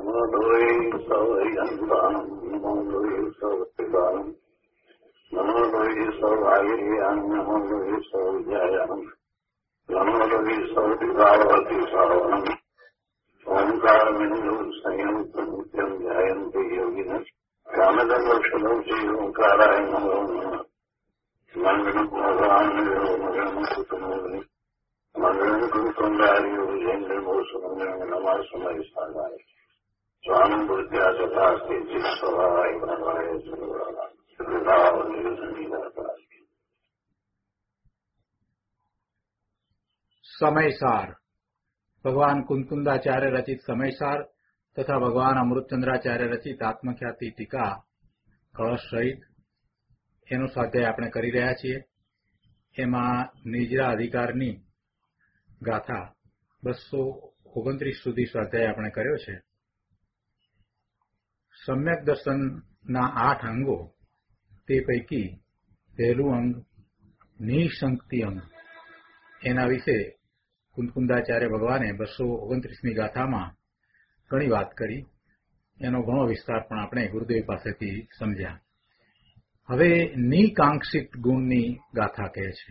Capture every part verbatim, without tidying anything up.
નમો લોહી સવયંતાનમ નમો લોહી સવપિતાનમ નમો લોહી સવાયર્યાન નમો લોહી સૌજ્યાયાન નમો લોહી સૌપિતાવતી સાવનમ ઓંકારમિંદુ સંયંતમ નિત્યમ ધ્યાયન્તિ યોગિન કામદંડોષધૌ ઓંકારાય નમો નમઃ મંગળમ ભગવાન મંગળમ કુટુંબિ મંગળમ કુટુંબાર્યો જૈન્દ્રમોસુમંગળમ નમઃ સમય સાધાય સ્વામી બુદ્ધ્યા સતાસ્તે ચિત્સવાય ભવાય સર્વરા સમયસાર ભગવાન કુંકુંદાચાર્ય રચિત સમયસાર તથા ભગવાન અમૃતચંદ્રાચાર્ય રચિત આત્મખ્યાતિ ટીકા કળશ સહિત એનું સ્વાધ્યાય આપણે કરી રહ્યા છીએ. એમાં નિજરા અધિકારની ગાથા બસો ઓગણત્રીસ સુધી સ્વાધ્યાય આપણે કર્યો છે. સમ્યક દર્શનના આઠ અંગો, તે પૈકી પહેલું અંગ નિઃશંકતિ અંગ, એના વિશે કુંકુંદાચાર્ય ભગવાને બસો ઓગણત્રીસમી ગાથામાં ઘણી વાત કરી. એનો ઘણો વિસ્તાર પણ આપણે ગુરુદેવ પાસેથી સમજ્યા. હવે નિકાંક્ષિત ગુણની ગાથા કહે છે.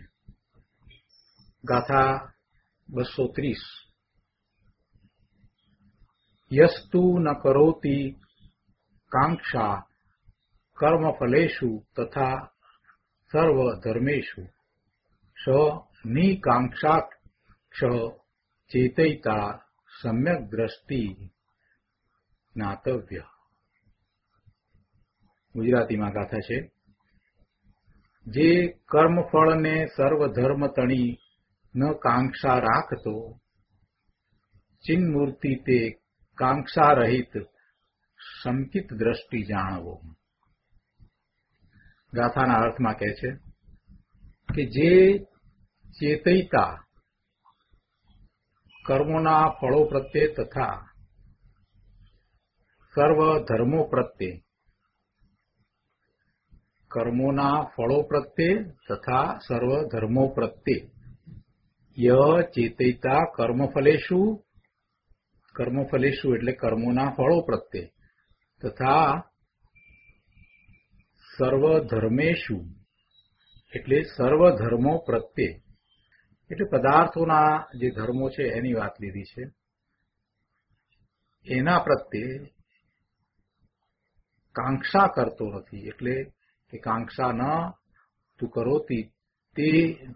ગાથા બસો ત્રીસ. યસ્તુ ન કરોતિ કાંક્ષા કર્મફલેષુ તથા સર્વધર્મેષુ સ નિકાંક્ષાક્ષ ચેતયિતા સમ્યક દ્રષ્ટિ જ્ઞાતવ્ય. ગુજરાતીમાં ગાથા છે. જે કર્મફળને સર્વધર્મ તણી ન કાંક્ષા રાખતો, ચિન્મૂર્તિ તે કાંક્ષા રહિત સંકિત દ્રષ્ટિ જાણવો. ગાથાના અર્થમાં કહે છે કે જે ચેતયિતા કર્મોના ફળો પ્રત્યે તથા સર્વ ધર્મો પ્રત્યે કર્મોના ફળો પ્રત્યે તથા સર્વ ધર્મો પ્રત્યે ય ચેતયિતા કર્મફલેષુ, કર્મફલેષુ એટલે કર્મોના ફળો પ્રત્યે તથા સર્વધર્મેષુ એટલે સર્વધર્મો પ્રત્યે, એટલે પદાર્થોના જે ધર્મો છે એની વાત લીધી છે. એના પ્રત્યે કાંક્ષા કરતો નથી, એટલે કે કાંક્ષા ન તું કરોતી તે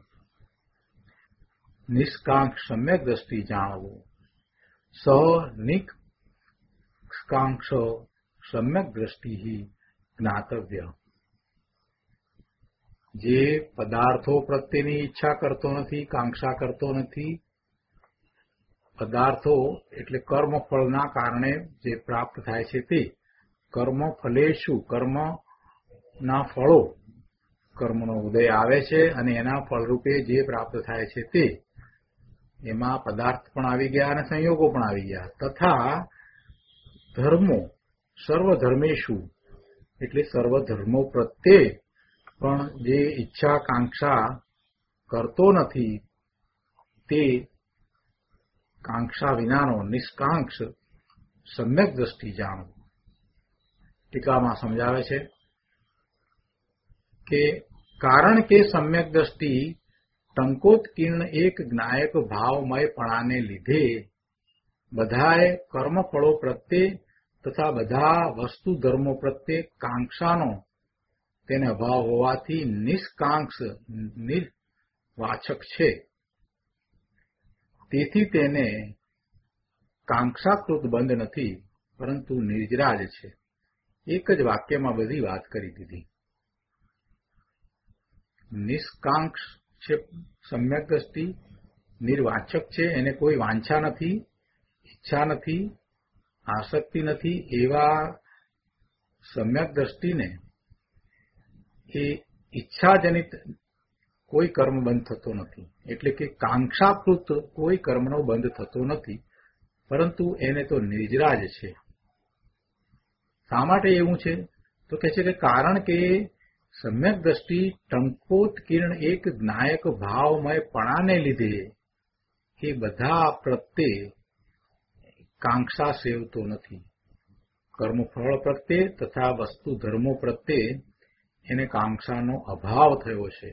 નિષ્કાંક્ષ સમ્યક દ્રષ્ટિ જાણવું. સ નિષ્કાંક્ષ સમ્યક દ્રષ્ટિ જ્ઞાતવ્ય. જે પદાર્થો પ્રત્યેની ઈચ્છા કરતો નથી, કાંક્ષા કરતો નથી, પદાર્થો એટલે કર્મફળના કારણે જે પ્રાપ્ત થાય છે તે કર્મફલેષુ, કર્મના ફળો, કર્મનો ઉદય આવે છે અને એના ફળરૂપે જે પ્રાપ્ત થાય છે તે, એમાં પદાર્થ પણ આવી ગયા અને સંયોગો પણ આવી ગયા. તથા ધર્મો સર્વધર્મેષુ એટલે સર્વધર્મો પ્રત્યે પણ જે ઈચ્છા કાંક્ષા કરતો નથી, તે કાંક્ષા વિનાનો નિષ્કાંક્ષ સમ્યક દ્રષ્ટિ જાણવું. ટીકામાં સમજાવે છે કે કારણ કે સમ્યક દ્રષ્ટિ ટંકોત્કીર્ણ એક જ્ઞાયક ભાવમયપણાને લીધે બધાએ કર્મફળો પ્રત્યે તથા બધા વસ્તુ ધર્મો પ્રત્યે કાંક્ષાનો તેને અભાવ હોવાથી નિષ્કાંક્ષ નિર્વાચક છે. તેથી તેને કાંક્ષાકૃત બંધ નથી, પરંતુ નિર્જરાજ છે. એક જ વાક્યમાં બધી વાત કરી દીધી. નિષ્કાંક્ષ છે સમ્યક દ્રષ્ટિ, નિર્વાચક છે, એને કોઈ વાંછા નથી, ઈચ્છા નથી, આસક્તિ નથી. એવા સમ્યક દ્રષ્ટિને એ ઈચ્છાજનિત કોઈ કર્મ બંધ થતો નથી, એટલે કે કાંક્ષાકૃત કોઈ કર્મનો બંધ થતો નથી, પરંતુ એને તો નિર્જરાજ છે. શા માટે એવું છે? તો કહે છે કે કારણ કે સમ્યક દ્રષ્ટિ ટંકોત્કીર્ણ એક જ્ઞાયક ભાવમયપણાને લીધે એ બધા પ્રત્યે કાંક્ષા સેવતો નથી. કર્મફળ પ્રત્યે તથા વસ્તુ ધર્મો પ્રત્યે એને કાંક્ષાનો અભાવ થયો છે.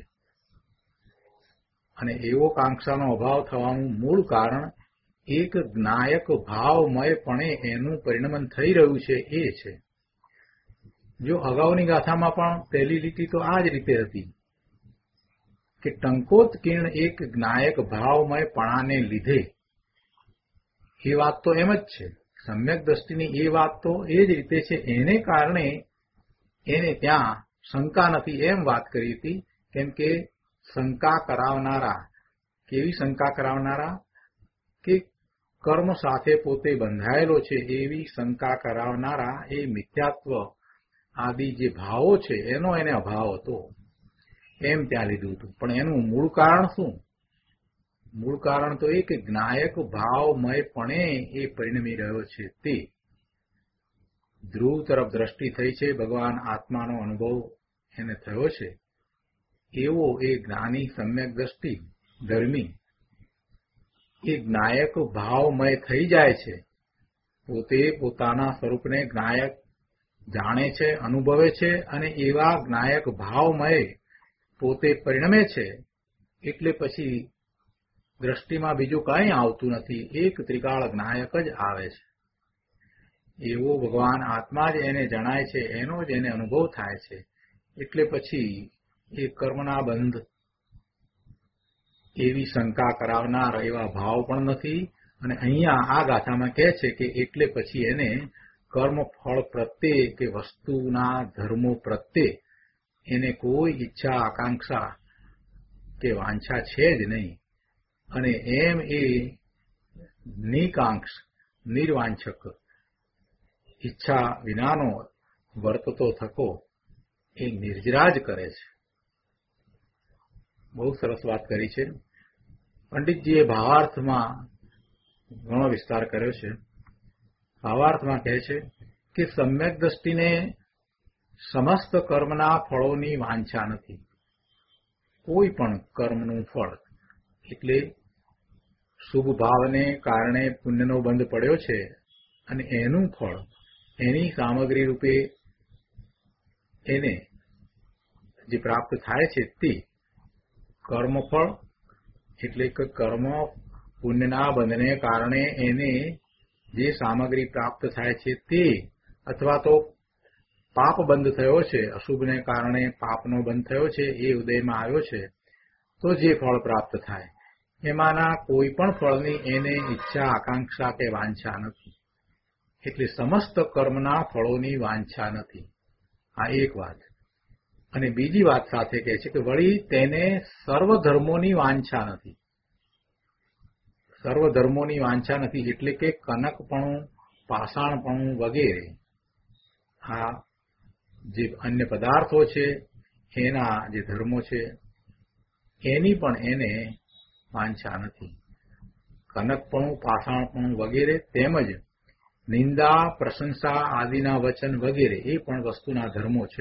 અને એવો કાંક્ષાનો અભાવ થવાનું મૂળ કારણ એક જ્ઞાયક ભાવમયપણે એનું પરિણમન થઈ રહ્યું છે એ છે. જો અગાઉની ગાથામાં પણ પહેલી લીટી તો આ જ રીતે હતી કે ટંકોત્કીર્ણ એક જ્ઞાયક ભાવમયપણાને લીધે, એ વાત તો એમ જ છે. સમ્યક દ્રષ્ટિની એ વાત તો એ જ રીતે છે. એને કારણે એને ત્યાં શંકા નથી એમ વાત કરી હતી. કેમ કે શંકા કરાવનારા, કેવી શંકા કરાવનારા કે કર્મ સાથે પોતે બંધાયેલો છે એવી શંકા કરાવનારા એ મિથ્યાત્વ આદિ જે ભાવો છે એનો એને અભાવ હતો એમ ત્યાં લીધું હતું. પણ એનું મૂળ કારણ શું? મૂળ કારણ તો એ કે જ્ઞાયક ભાવમયપણે એ પરિણમી રહ્યો છે. તે ધ્રુવ તરફ દ્રષ્ટિ થઈ છે, ભગવાન આત્માનો અનુભવ એને થયો છે. એવો એ જ્ઞાની સમ્યક દ્રષ્ટિ ધર્મી એ જ્ઞાયક ભાવમય થઈ જાય છે. પોતે પોતાના સ્વરૂપને જ્ઞાયક જાણે છે, અનુભવે છે અને એવા જ્ઞાયક ભાવમય પોતે પરિણમે છે. એટલે પછી દ્રષ્ટિમાં બીજું કંઈ આવતું નથી, એક ત્રિકાળ જ્ઞાયક જ આવે છે. એવો ભગવાન આત્મા જ એને જણાય છે, એનો જ એને અનુભવ થાય છે. એટલે પછી એ કર્મના બંધ એવી શંકા કરાવનાર એવા ભાવ પણ નથી. અને અહીંયા આ ગાથામાં કહે છે કે એટલે પછી એને કર્મફળ પ્રત્યે કે વસ્તુના ધર્મો પ્રત્યે એને કોઈ ઈચ્છા આકાંક્ષા કે વાંછા છે જ નહીં. અને એમ એ નિકાંક્ષ નિર્વાંછક ઈચ્છા વિનાનો વર્તતો થકો એ નિર્જરાજ કરે છે. બહુ સરસ વાત કરી છે. પંડિતજીએ ભાવાર્થમાં ઘણો વિસ્તાર કર્યો છે. ભાવાર્થમાં કહે છે કે સમ્યક દ્રષ્ટિને સમસ્ત કર્મના ફળોની વાંછા નથી. કોઈ પણ કર્મનું ફળ એટલે શુભ ભાવને કારણે પુણ્યનો બંધ પડ્યો છે અને એનું ફળ એની સામગ્રી રૂપે એને જે પ્રાપ્ત થાય છે તે કર્મફળ એટલે કે કર્મ પુણ્યના બંધને કારણે એને જે સામગ્રી પ્રાપ્ત થાય છે તે, અથવા તો પાપ બંધ થયો છે, અશુભને કારણે પાપનો બંધ થયો છે, એ ઉદયમાં આવ્યો છે, તો જે ફળ પ્રાપ્ત થાય એમાંના કોઈ પણ ફળની એને ઈચ્છા આકાંક્ષા કે વાંછા નથી. એટલે સમસ્ત કર્મના ફળોની વાંછા નથી. આ એક વાત. અને બીજી વાત સાથે કહે છે કે વળી તેને સર્વ ધર્મોની વાંછા નથી. સર્વ ધર્મોની વાંછા નથી એટલે કે કનકપણું, પાષાણપણું વગેરે આ જે અન્ય પદાર્થો છે એના જે ધર્મો છે એની પણ એને વાંછા નથી. કનકપણું, પાષાણપણું વગેરે તેમજ નિંદા, પ્રશંસા આદિના વચન વગેરે એ પણ વસ્તુના ધર્મો છે.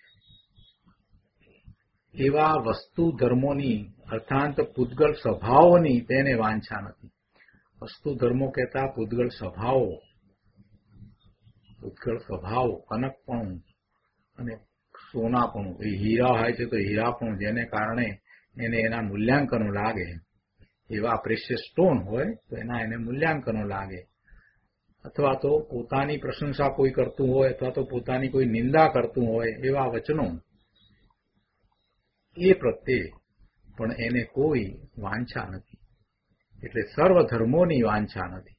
એવા વસ્તુ ધર્મોની અર્થાંત પૂતગલ સ્વભાવોની તેને વાંછા નથી. વસ્તુ ધર્મો કહેતા પૂતગલ સ્વભાવો, પૂતગલ સ્વભાવો, કનકપણું અને સોનાપણું, એ હીરા હોય છે તો હીરાપણું જેને કારણે એને એના મૂલ્યાંકનો લાગે, એવા પ્રેશિયસ સ્ટોન હોય તો એના એને મૂલ્યાંકનો લાગે. અથવા તો પોતાની પ્રશંસા કોઈ કરતું હોય અથવા તો પોતાની કોઈ નિંદા કરતું હોય એવા વચનો, એ પ્રત્યે પણ એને કોઈ વાંછા નથી. એટલે સર્વ ધર્મોની વાંછા નથી.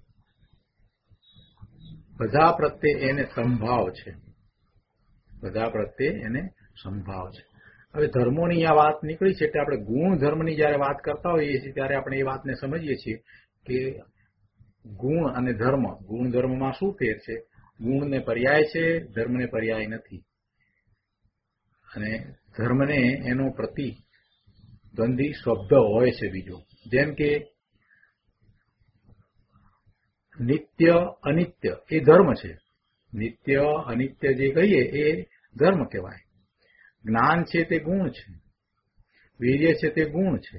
બધા પ્રત્યે એને સંભાવ છે. બધા પ્રત્યે એને સંભાવ છે. હવે ધર્મોની આ વાત નીકળી છે એટલે આપણે ગુણ ધર્મની જયારે વાત કરતા હોઈએ છીએ ત્યારે આપણે એ વાતને સમજીએ છીએ કે ગુણ અને ધર્મ, ગુણ ધર્મમાં શું ફેર છે? ગુણને પર્યાય છે, ધર્મને પર્યાય નથી. અને ધર્મને એનો પ્રતિદ્વંદી શબ્દ હોય છે બીજો. જેમ કે નિત્ય અનિત્ય એ ધર્મ છે. નિત્ય અનિત્ય જે કહીએ એ ધર્મ કહેવાય. જ્ઞાન છે તે ગુણ છે, વીર્ય છે તે ગુણ છે.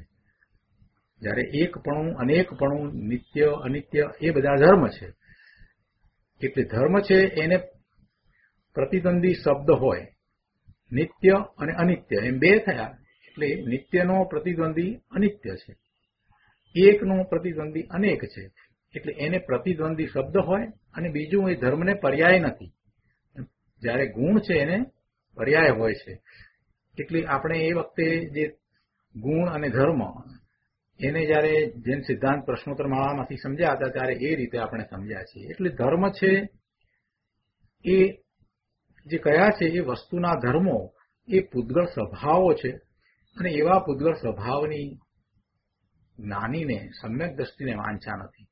જ્યારે એકપણું, અનેકપણું, નિત્ય અનિત્ય એ બધા ધર્મ છે. એટલે ધર્મ છે એને પ્રતિદ્વંદી શબ્દ હોય, નિત્ય અને અનિત્ય એમ બે થયા. એટલે નિત્યનો પ્રતિદ્વંદી અનિત્ય છે, એકનો પ્રતિદ્વંદી અનેક છે. એટલે એને પ્રતિદ્વંદી શબ્દ હોય અને બીજું એ ધર્મને પર્યાય નથી. જ્યારે ગુણ છે એને પર્યાય હોય છે. એટલે આપણે એ વખતે જે ગુણ અને ધર્મ એને જયારે જૈન સિદ્ધાંત પ્રશ્નોત્તર માળામાંથી સમજ્યા હતા ત્યારે એ રીતે આપણે સમજ્યા છીએ. એટલે ધર્મ છે એ જે કયા છે એ વસ્તુના ધર્મો એ પૂદગળ સ્વભાવો છે અને એવા પૂદગળ સ્વભાવની જ્ઞાનીને સમ્યક દ્રષ્ટિને વાંચા નથી.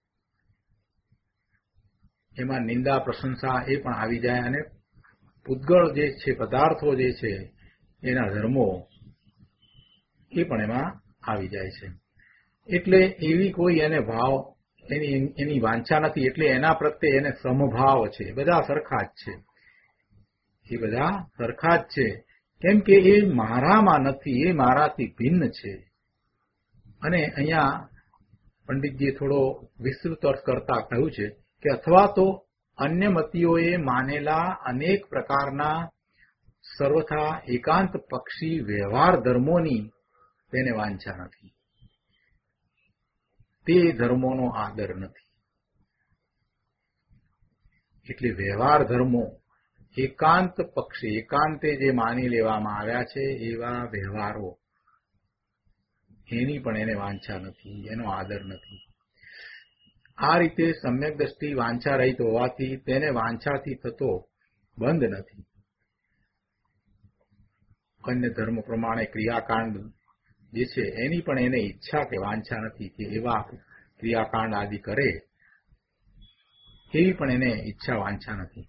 એમાં નિંદા પ્રશંસા એ પણ આવી જાય અને પૂદગળ જે છે પદાર્થો જે છે એના ધર્મો એ પણ એમાં આવી જાય છે. એટલે એવી કોઈ એને ભાવ એની એની વાંચા નથી. એટલે એના પ્રત્યે એને સમભાવ છે. બધા સરખા જ છે, એ બધા સરખા જ છે. કેમ કે એ મારામાં નથી, એ મારાથી ભિન્ન છે. અને અહીંયા પંડિતજીએ થોડો વિસ્તૃત અર્થ કરતા કહ્યું છે કે અથવા તો અન્ય મતીઓએ માનેલા અનેક પ્રકારના સર્વથા એકાંત પક્ષી વ્યવહાર ધર્મોની તેને વાંછા નથી, તે ધર્મોનો આદર નથી. એટલે વ્યવહાર ધર્મો એકાંત પક્ષી, એકાંતે જે માની લેવામાં આવ્યા છે એવા વ્યવહારો એની પણ એને વાંછા નથી, એનો આદર નથી. આ રીતે સમ્યક દ્રષ્ટિ વાંછા રહિત હોવાથી તેને વાંછાથી થતો બંધ નથી. અન્ય ધર્મ પ્રમાણે ક્રિયાકાંડ જે છે એની પણ એને ઈચ્છા કે વાંછા નથી કે એવા ક્રિયાકાંડ આદિ કરે, એવી પણ એને ઈચ્છા વાંછા નથી.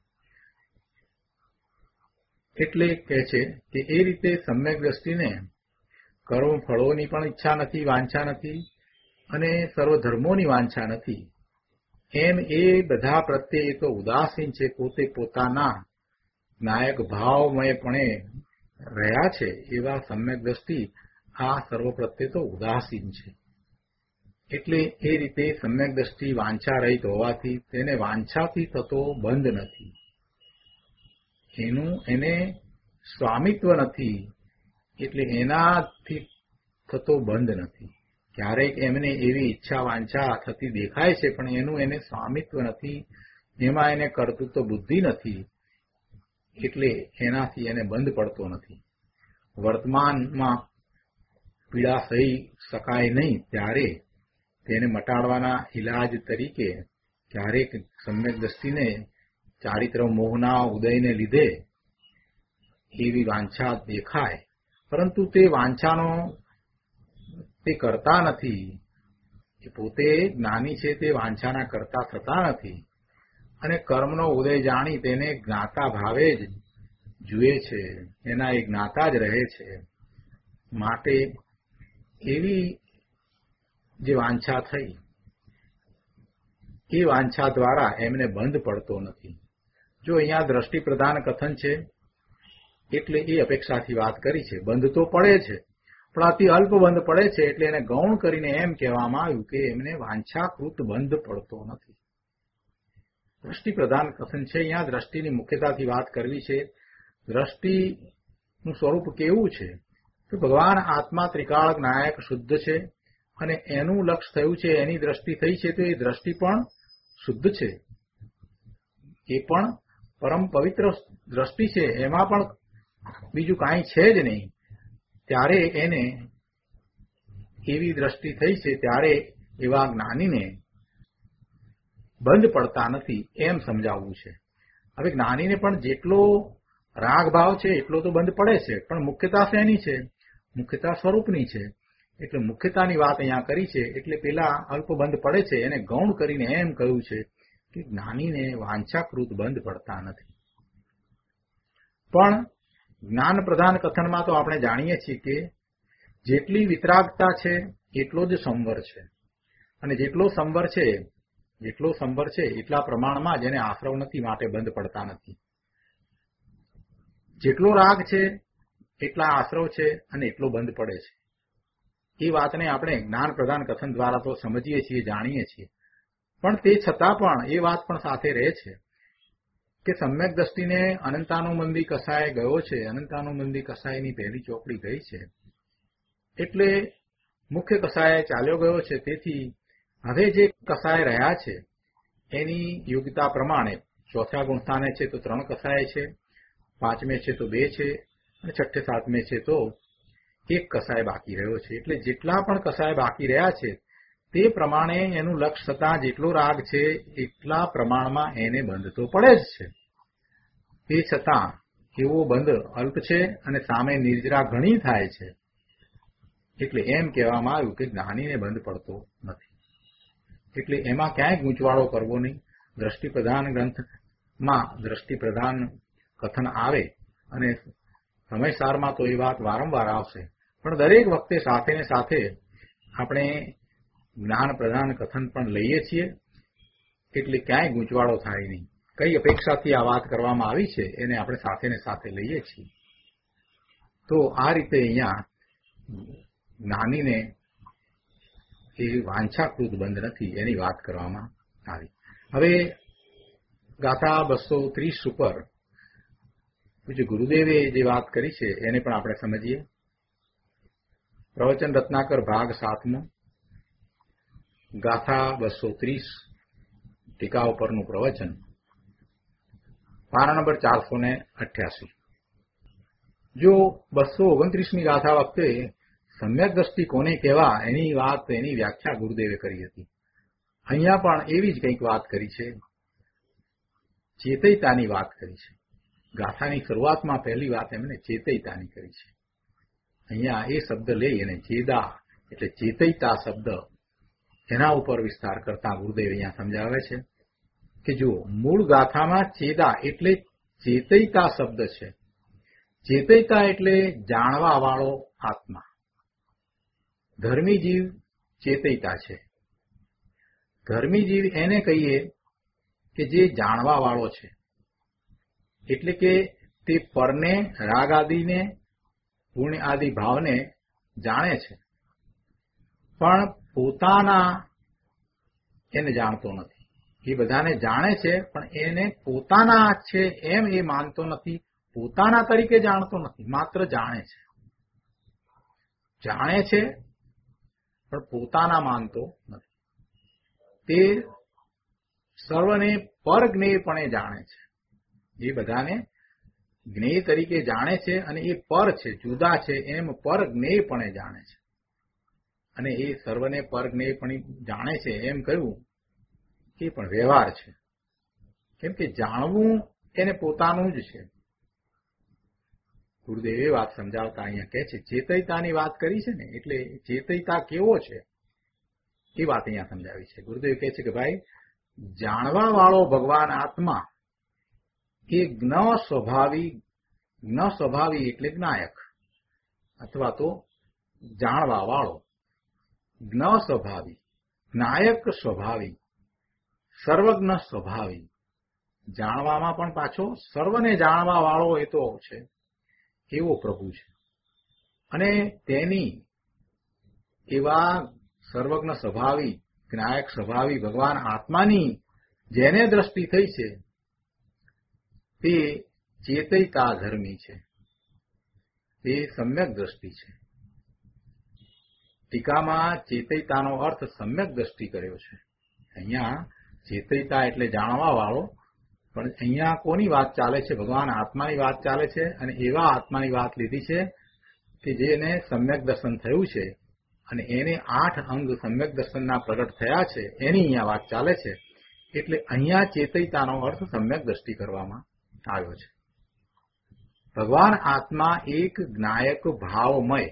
એટલે કહે છે કે એ રીતે સમ્યક દ્રષ્ટિને કર્મ ફળોની પણ ઈચ્છા નથી, વાંછા નથી અને સર્વધર્મોની વાંછા નથી. એમ એ બધા પ્રત્યે તો ઉદાસીન છે. પોતે પોતાના નાયક ભાવમયપણે રહ્યા છે એવા સમ્યક દ્રષ્ટિ આ સર્વ પ્રત્યે તો ઉદાસીન છે. એટલે એ રીતે સમ્યક દ્રષ્ટિ વાંછા રહિત હોવાથી તેને વાંછાથી થતો બંધ નથી, એનું એને સ્વામિત્વ નથી. એટલે એનાથી થતો બંધ નથી. ક્યારેક એમને એવી ઈચ્છા વાંછા થતી દેખાય છે પણ એનું એને સ્વામિત્વ નથી, એમાં એને કર્તૃત્વ બુદ્ધિ નથી. એટલે એનાથી એને બંધ પડતો નથી. વર્તમાનમાં પીડા સહી શકાય નહીં ત્યારે તેને મટાડવાના ઇલાજ તરીકે ક્યારેક સમ્યક દ્રષ્ટિને ચારિત્ર મોહના ઉદયને લીધે એવી વાંછા દેખાય, પરંતુ તે વાંછાનો તે કરતા નથી. એ પોતે જ્ઞાની છે તે વાંછાના કરતા થતા નથી અને કર્મનો ઉદય જાણી તેને જ્ઞાતા ભાવે જ જુએ છે, એના એ જ્ઞાતા જ રહે છે. માટે એવી જે વાંછા થઈ એ વાંછા દ્વારા એમને બંધ પડતો નથી. જો અહીંયા દ્રષ્ટિ પ્રધાન કથન છે એટલે એ અપેક્ષાથી વાત કરી છે. બંધ તો પડે છે પણ અતિ અલ્પ બંધ પડે છે. એટલે એને ગૌણ કરીને એમ કહેવામાં આવ્યું કે એમને વાંછાકૃત બંધ પડતો નથી. દ્રષ્ટિ પ્રધાન કથન છે. અહીંયા દ્રષ્ટિની મુખ્યતાથી વાત કરવી છે. દ્રષ્ટિનું સ્વરૂપ કેવું છે તો ભગવાન આત્મા ત્રિકાળ નાયક શુદ્ધ છે અને એનું લક્ષ થયું છે, એની દ્રષ્ટિ થઈ છે તો એ દ્રષ્ટિ પણ શુદ્ધ છે. એ પણ પરમ પવિત્ર દ્રષ્ટિ છે, એમાં પણ બીજું કાંઈ છે જ નહીં. ત્યારે એને એવી દ્રષ્ટિ થઈ છે ત્યારે એવા જ્ઞાનીને બંધ પડતા નથી એમ સમજાવવું છે. હવે જ્ઞાનીને પણ જેટલો રાગ ભાવ છે એટલો તો બંધ પડે છે, પણ મુખ્યતા શેની છે? મુખ્યતા સ્વરૂપની છે. એટલે મુખ્યતાની વાત અહીંયા કરી છે. એટલે પેલા અલ્પ બંધ પડે છે એને ગૌણ કરીને એમ કહ્યું છે કે જ્ઞાનીને વાંછાકૃત બંધ પડતા નથી. પણ જ્ઞાન પ્રધાન કથનમાં તો આપણે જાણીએ છીએ કે જેટલી વિતરાગતા છે એટલો જ સંવર છે અને જેટલો સંવર છે જેટલો સંવર છે એટલા પ્રમાણમાં જેને આશ્રવ નથી માટે બંધ પડતા નથી. જેટલો રાગ છે એટલા આશ્રવ છે અને એટલો બંધ પડે છે. એ વાતને આપણે જ્ઞાન પ્રધાન કથન દ્વારા તો સમજીએ છીએ, જાણીએ છીએ. પણ તે છતાં પણ એ વાત પણ સાથે રહે છે કે સમ્યક દ્રષ્ટિને અનંતાનુબંધી કસાય ગયો છે, અનંતાનુબંધી કસાયની પહેલી ચોપડી ગઈ છે, એટલે મુખ્ય કસાય ચાલ્યો ગયો છે. તેથી હવે જે કસાય રહ્યા છે એની યોગ્યતા પ્રમાણે ચોથા ગુણસ્થાને છે તો ત્રણ કસાય છે, પાંચમે છે તો બે છે, અને છઠ્ઠે સાતમે છે તો એક કસાય બાકી રહ્યો છે. એટલે જેટલા પણ કસાય બાકી રહ્યા છે તે પ્રમાણે એનું લક્ષ થતાં જેટલો રાગ છે એટલા પ્રમાણમાં એને બંધ તો પડે જ છે. તે છતાં એવો બંધ અલ્પ છે અને સામે નિર્જરા ઘણી થાય છે. એટલે એમ કહેવામાં આવ્યું કે જ્ઞાનીને બંધ પડતો નથી. એટલે એમાં ક્યાંય ગૂંચવાડો કરવો નહીં. દ્રષ્ટિપ્રધાન ગ્રંથમાં દ્રષ્ટિપ્રધાન કથન આવે અને સમયસારમાં તો એ વાત વારંવાર આવશે, પણ દરેક વખતે સાથે ને સાથે આપણે જ્ઞાન પ્રધાન કથન પણ લઈએ છીએ, એટલે ક્યાંય ગૂંચવાડો થાય નહીં. કઈ અપેક્ષાથી આ વાત કરવામાં આવી છે એને આપણે સાથે ને સાથે લઈએ છીએ. તો આ રીતે અહીંયા જ્ઞાનીને એ વાંછાકૃત બંધ નથી એની વાત કરવામાં આવી. હવે ગાથા બસો ત્રીસ ઉપર પૂજ્ય ગુરુદેવે જે વાત કરી છે એને પણ આપણે સમજીએ. પ્રવચન રત્નાકર ભાગ સાતમો, ગાથા બસો ત્રીસ, ટીકા ઉપરનું પ્રવચન, પાના નંબર ચારસો ને અઠ્યાસી. જો બસો ઓગણત્રીસમી ગાથા વખતે સમ્યક દ્રષ્ટિ કોને કહેવા એની વાત, એની વ્યાખ્યા ગુરુદેવે કરી હતી. અહીંયા પણ એવી જ કંઈક વાત કરી છે, ચેતયતાની વાત કરી છે. ગાથાની શરૂઆતમાં પહેલી વાત એમને ચેતયતાની કરી છે. અહીંયા એ શબ્દ લઈ અને ચેદા એટલે ચેતયતા શબ્દ એના ઉપર વિસ્તાર કરતા ગુરુદેવ અહીંયા સમજાવે છે કે જો મૂળ ગાથામાં ચેદા એટલે ચેતયતા શબ્દ છે. ચેતયતા એટલે જાણવા વાળો આત્મા. ધર્મી જીવ ચેતયતા છે. ધર્મી જીવ એને કહીએ કે જે જાણવા વાળો છે, એટલે કે તે પરને, રાગ આદિને, પુણ્ય આદિ ભાવને જાણે છે, પણ પોતાના એને જાણતો નથી. એ બધાને જાણે છે પણ એને પોતાના છે એમ એ માનતો નથી, પોતાના તરીકે જાણતો નથી, માત્ર જાણે છે. જાણે છે પણ પોતાના માનતો નથી. તે સર્વને પરજ્ઞેયપણે જાણે છે. એ બધાને જ્ઞેય તરીકે જાણે છે અને એ પર છે, જુદા છે એમ પરજ્ઞેયપણે જાણે છે. અને એ સર્વને પરજ્ઞેયપણે જાણે છે એમ કહ્યું એ પણ વ્યવહાર છે. કેમ કે જાણવું એને પોતાનું જ છે. ગુરુદેવ એ વાત સમજાવતા અહીંયા કહે છે ચેતયતાની વાત કરી છે ને, એટલે ચેતયતા કેવો છે એ વાત અહીંયા સમજાવી છે. ગુરુદેવ કહે છે કે ભાઈ જાણવા વાળો ભગવાન આત્મા એ જ્ઞ સ્વભાવી, જ્ઞ સ્વભાવી એટલે જ્ઞાયક, અથવા તો જાણવા વાળો, જ્ઞ સ્વભાવી, જ્ઞાયક સ્વભાવી, સર્વજ્ઞ સ્વભાવી, જાણવામાં પણ પાછો સર્વને જાણવા વાળો એ તો છે એવો પ્રભુ છે. અને તેની એવા સર્વજ્ઞ સ્વભાવી, જ્ઞાયક સ્વભાવી ભગવાન આત્માની જેને દ્રષ્ટિ થઈ છે તે ચેતયતા ધર્મી છે, તે સમ્યક દ્રષ્ટિ છે. ટીકામાં ચેતયતાનો અર્થ સમ્યક દ્રષ્ટિ કર્યો છે. અહીંયા ચેતયતા એટલે જાણવા વાળો, પણ અહીંયા કોની વાત ચાલે છે? ભગવાન આત્માની વાત ચાલે છે. અને એવા આત્માની વાત લીધી છે કે જેને સમ્યક દર્શન થયું છે અને એને આઠ અંગ સમ્યક દર્શનના પ્રગટ થયા છે, એની અહીંયા વાત ચાલે છે. એટલે અહીંયા ચેતયતાનો અર્થ સમ્યક દ્રષ્ટિ કરવામાં આવ્યો છે. ભગવાન આત્મા એક જ્ઞાયક ભાવમય,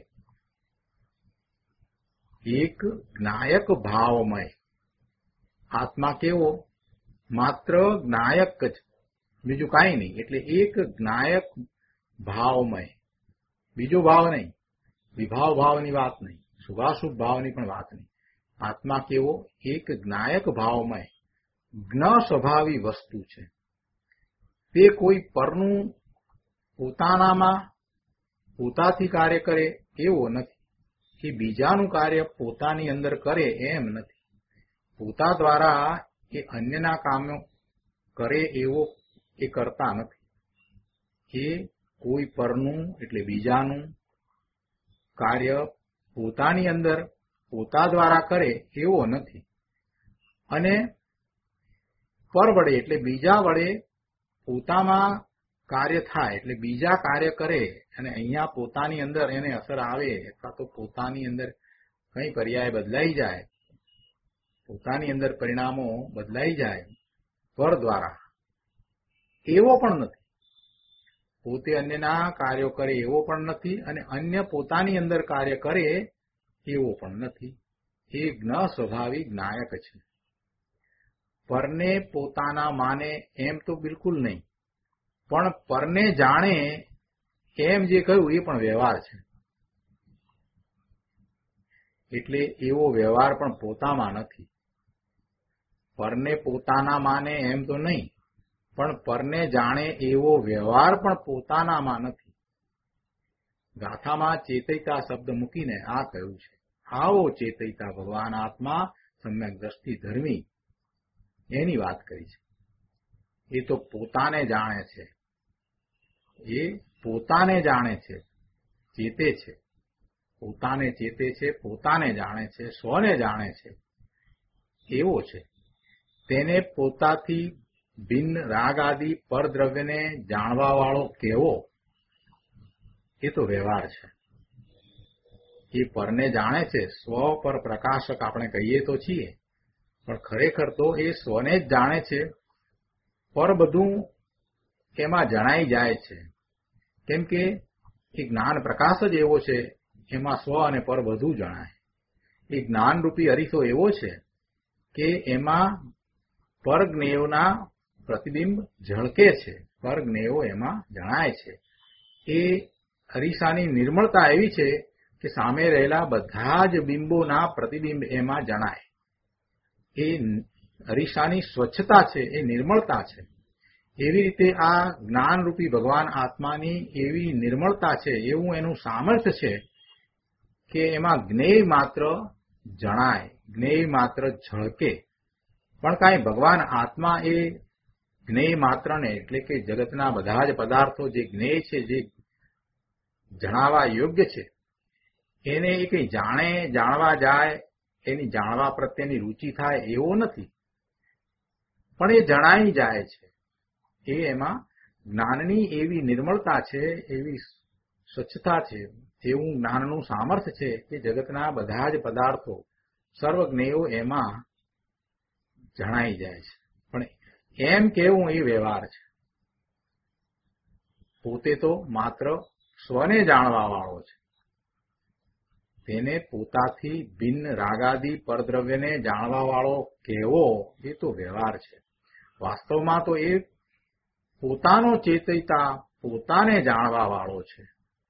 એક જ્ઞાયક ભાવમય આત્મા કેવો? માત્ર જ્ઞાયક જ, બીજું કાંઈ નહીં. એટલે એક જ્ઞાયક ભાવમય, બીજો ભાવ નહીં, વિભાવ ભાવની વાત નહીં, શુભાશુભ ભાવની પણ વાત નહીં. આત્મા કેવો? એક જ્ઞાયક ભાવમય જ્ઞ સ્વભાવી વસ્તુ છે. તે કોઈ પરનું પોતાનામાં પોતાથી કાર્ય કરે એવો નથી, કે બીજાનું કાર્ય પોતાની અંદર કરે એમ નથી. પોતા દ્વારા એ અન્યના કામો કરે એવો એ કરતા નથી. એ કોઈ પરનું એટલે બીજાનું કાર્ય પોતાની અંદર પોતા દ્વારા કરે એવો નથી. અને પર વડે એટલે બીજા વડે પોતામાં કાર્ય થાય એટલે બીજા કાર્ય કરે અને અહીંયા પોતાની અંદર એને અસર આવે અથવા તો પોતાની અંદર કઈ પર્યાય બદલાઈ જાય, પોતાની અંદર પરિણામો બદલાઈ જાય પર દ્વારા, એવો પણ નથી. પોતે અન્યના કાર્યો કરે એવો પણ નથી અને અન્ય પોતાની અંદર કાર્ય કરે એવો પણ નથી. એ જ્ઞ સ્વભાવી જ્ઞાયક છે. પરને પોતાના માને એમ તો બિલકુલ નહીં, પણ પરને જાણે એમ જે કહ્યું એ પણ વ્યવહાર છે. એટલે એવો વ્યવહાર પણ પોતામાં નથી. પરને પોતાના માને એમ તો નહીં, પણ પરને જાણે એવો વ્યવહાર પણ પોતાનામાં નથી. ગાથામાં ચેતયતા શબ્દ મૂકીને આ કહ્યું છે. આવો ચેતયતા ભગવાન આત્મા સમ્યક દ્રષ્ટિ ધર્મી એની વાત કરી છે. એ તો પોતાને જાણે છે, એ પોતાને જાણે છે, ચેતે છે, પોતાને ચેતે છે, પોતાને જાણે છે, સ્વને જાણે છે, એવો છે. તેને પોતાથી ભિન્ન રાગ આદિ પરદ્રવ્યને જાણવા વાળો કેવો, એ તો વ્યવહાર છે. એ પરને જાણે છે. સ્વ પર પ્રકાશક આપણે કહીએ તો છીએ, પણ ખરેખર તો એ સ્વને જ જાણે છે. પર બધું એમાં જણાઈ જાય છે. કેમ કે એ જ્ઞાન પ્રકાશ જ એવો છે, એમાં સ્વ અને પર બધું જણાય. એ જ્ઞાનરૂપી અરીસો એવો છે કે એમાં પરજ્ઞેયના પ્રતિબિંબ ઝળકે છે, પરજ્ઞેયો એમાં જણાય છે. એ અરીસાની નિર્મળતા એવી છે કે સામે રહેલા બધા જ બિંબોના પ્રતિબિંબ એમાં જણાય. એ અરીસાની સ્વચ્છતા છે, એ નિર્મળતા છે. એવી રીતે આ જ્ઞાનરૂપી ભગવાન આત્માની એવી નિર્મળતા છે, એવું એનું સામર્થ્ય છે કે એમાં જ્ઞેય માત્ર જણાય, જ્ઞેય માત્ર ઝળકે. પણ કાંઈ ભગવાન આત્મા એ જ્ઞેય માત્રને એટલે કે જગતના બધા જ પદાર્થો જે જ્ઞેય છે, જે જણાવવા યોગ્ય છે, એને એ કંઈ જાણે, જાણવા જાય, એની જાણવા પ્રત્યેની રુચિ થાય એવો નથી. પણ એ જણાઈ જાય છે. એ એમાં જ્ઞાનની એવી નિર્મળતા છે, એવી સ્વચ્છતા છે, એવું જ્ઞાનનું સામર્થ્ય છે કે જગતના બધા જ પદાર્થો સર્વજ્ઞેયો એમાં જણાઈ જાય છે. પણ એમ કેવું એ વ્યવહાર છે. પોતે તો માત્ર સ્વને જાણવા વાળો છે. તેને પોતાથી ભિન્ન રાગાદી પરદ્રવ્યને જાણવા વાળો કેવો, એ તો વ્યવહાર છે. વાસ્તવમાં તો એ પોતાનો ચેતયતા પોતાને જાણવા વાળો છે.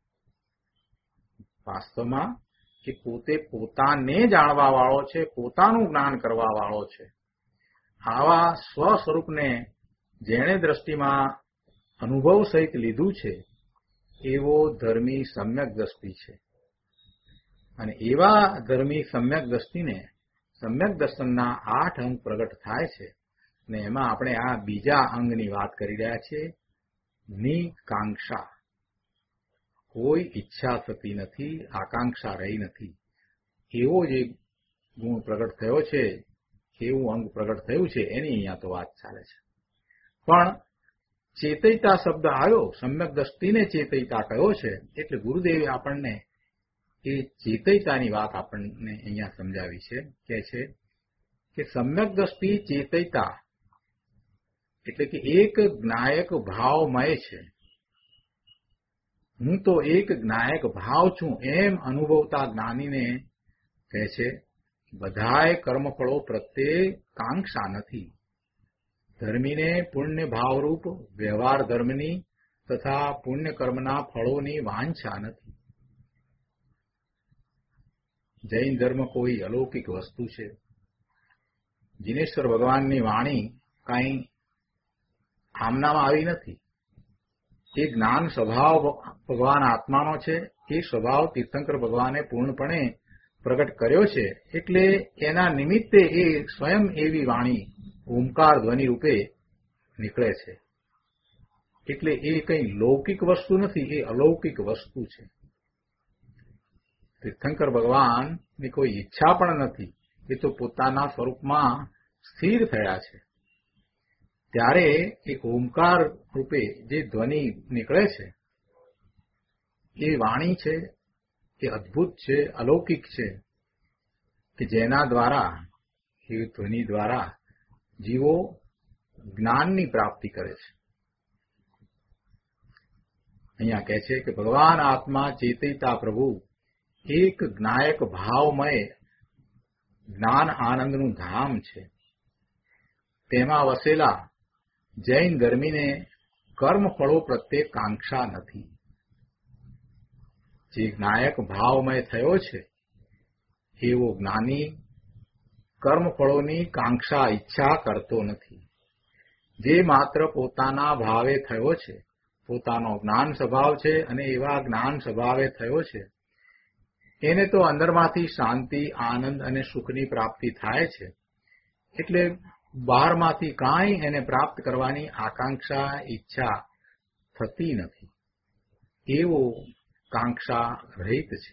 વાસ્તવમાં એ પોતે પોતાને જાણવા વાળો છે, પોતાનું જ્ઞાન કરવા વાળો છે. આવા સ્વ સ્વરૂપને જેણે દ્રષ્ટિમાં અનુભવ સહિત લીધું છે એવો ધર્મી સમ્યક દ્રષ્ટિ છે. અને એવા ધર્મી સમ્યક દ્રષ્ટિને સમ્યક દર્શનના આઠ અંગ પ્રગટ થાય છે. અને એમાં આપણે આ બીજા અંગની વાત કરી રહ્યા છીએ, નિકાંક્ષા. કોઈ ઈચ્છા થતી નથી, આકાંક્ષા રહી નથી, એવો જે ગુણ પ્રગટ થયો છે, એવું અંગ પ્રગટ થયું છે, એની અહીંયા તો વાત ચાલે છે. પણ ચેતયતા શબ્દ આવ્યો, સમ્યક દ્રષ્ટિને ચેતયતા કયો છે, એટલે ગુરુદેવે આપણને એ ચેતયતાની વાત આપણને અહીંયા સમજાવી છે. કે છે કે સમ્યક દ્રષ્ટિ ચેતયતા એટલે કે એક જ્ઞાયક ભાવમય છે. હું તો એક જ્ઞાયક ભાવ છું એમ અનુભવતા જ્ઞાનીને કહે છે બધાય કર્મફળો પ્રત્યે કાંક્ષા નથી. ધર્મીને પુણ્ય ભાવરૂપ વ્યવહાર ધર્મની તથા પુણ્ય કર્મના ફળોની વાંછા નથી. જૈન ધર્મ કોઈ અલૌકિક વસ્તુ છે. જિનેશ્વર ભગવાનની વાણી કાંઈ આમનામાં આવી નથી. એ જ્ઞાન સ્વભાવ ભગવાન આત્માનો છે. એ સ્વભાવ તીર્થંકર ભગવાને પૂર્ણપણે પ્રગટ કર્યો છે એટલે એના નિમિત્તે એ સ્વયં એવી વાણી ઓમકાર ધ્વનિ રૂપે નીકળે છે. એટલે એ કંઈ લૌકિક વસ્તુ નથી, એ અલૌકિક વસ્તુ છે. તીર્થંકર ભગવાનની કોઈ ઈચ્છા પણ નથી, એ તો પોતાના સ્વરૂપમાં સ્થિર થયા છે. ત્યારે એ ઓમકાર રૂપે જે ધ્વનિ નીકળે છે એ વાણી છે, એ અદ્ભુત છે, અલૌકિક છે, કે જેના દ્વારા, એ ધ્વનિ દ્વારા જીવો જ્ઞાનની પ્રાપ્તિ કરે છે. અહીંયા કહે છે કે ભગવાન આત્મા ચેતયતા પ્રભુ એક જ્ઞાયક ભાવમય જ્ઞાન આનંદનું ધામ છે. તેમાં વસેલા જૈન ધર્મીને કર્મફળો પ્રત્યે કાંક્ષા નથી. જે જ્ઞાયક ભાવમય થયો છે એવો જ્ઞાની કર્મફળોની કાંક્ષા ઈચ્છા કરતો નથી. જે માત્ર પોતાના ભાવે થયો છે, પોતાનો જ્ઞાન સ્વભાવ છે અને એવા જ્ઞાન સ્વભાવે થયો છે, એને તો અંદરમાંથી શાંતિ, આનંદ અને સુખની પ્રાપ્તિ થાય છે. એટલે બહારમાંથી કાંઈ એને પ્રાપ્ત કરવાની આકાંક્ષા, ઈચ્છા થતી નથી. એવો કાંક્ષા રહિત છે.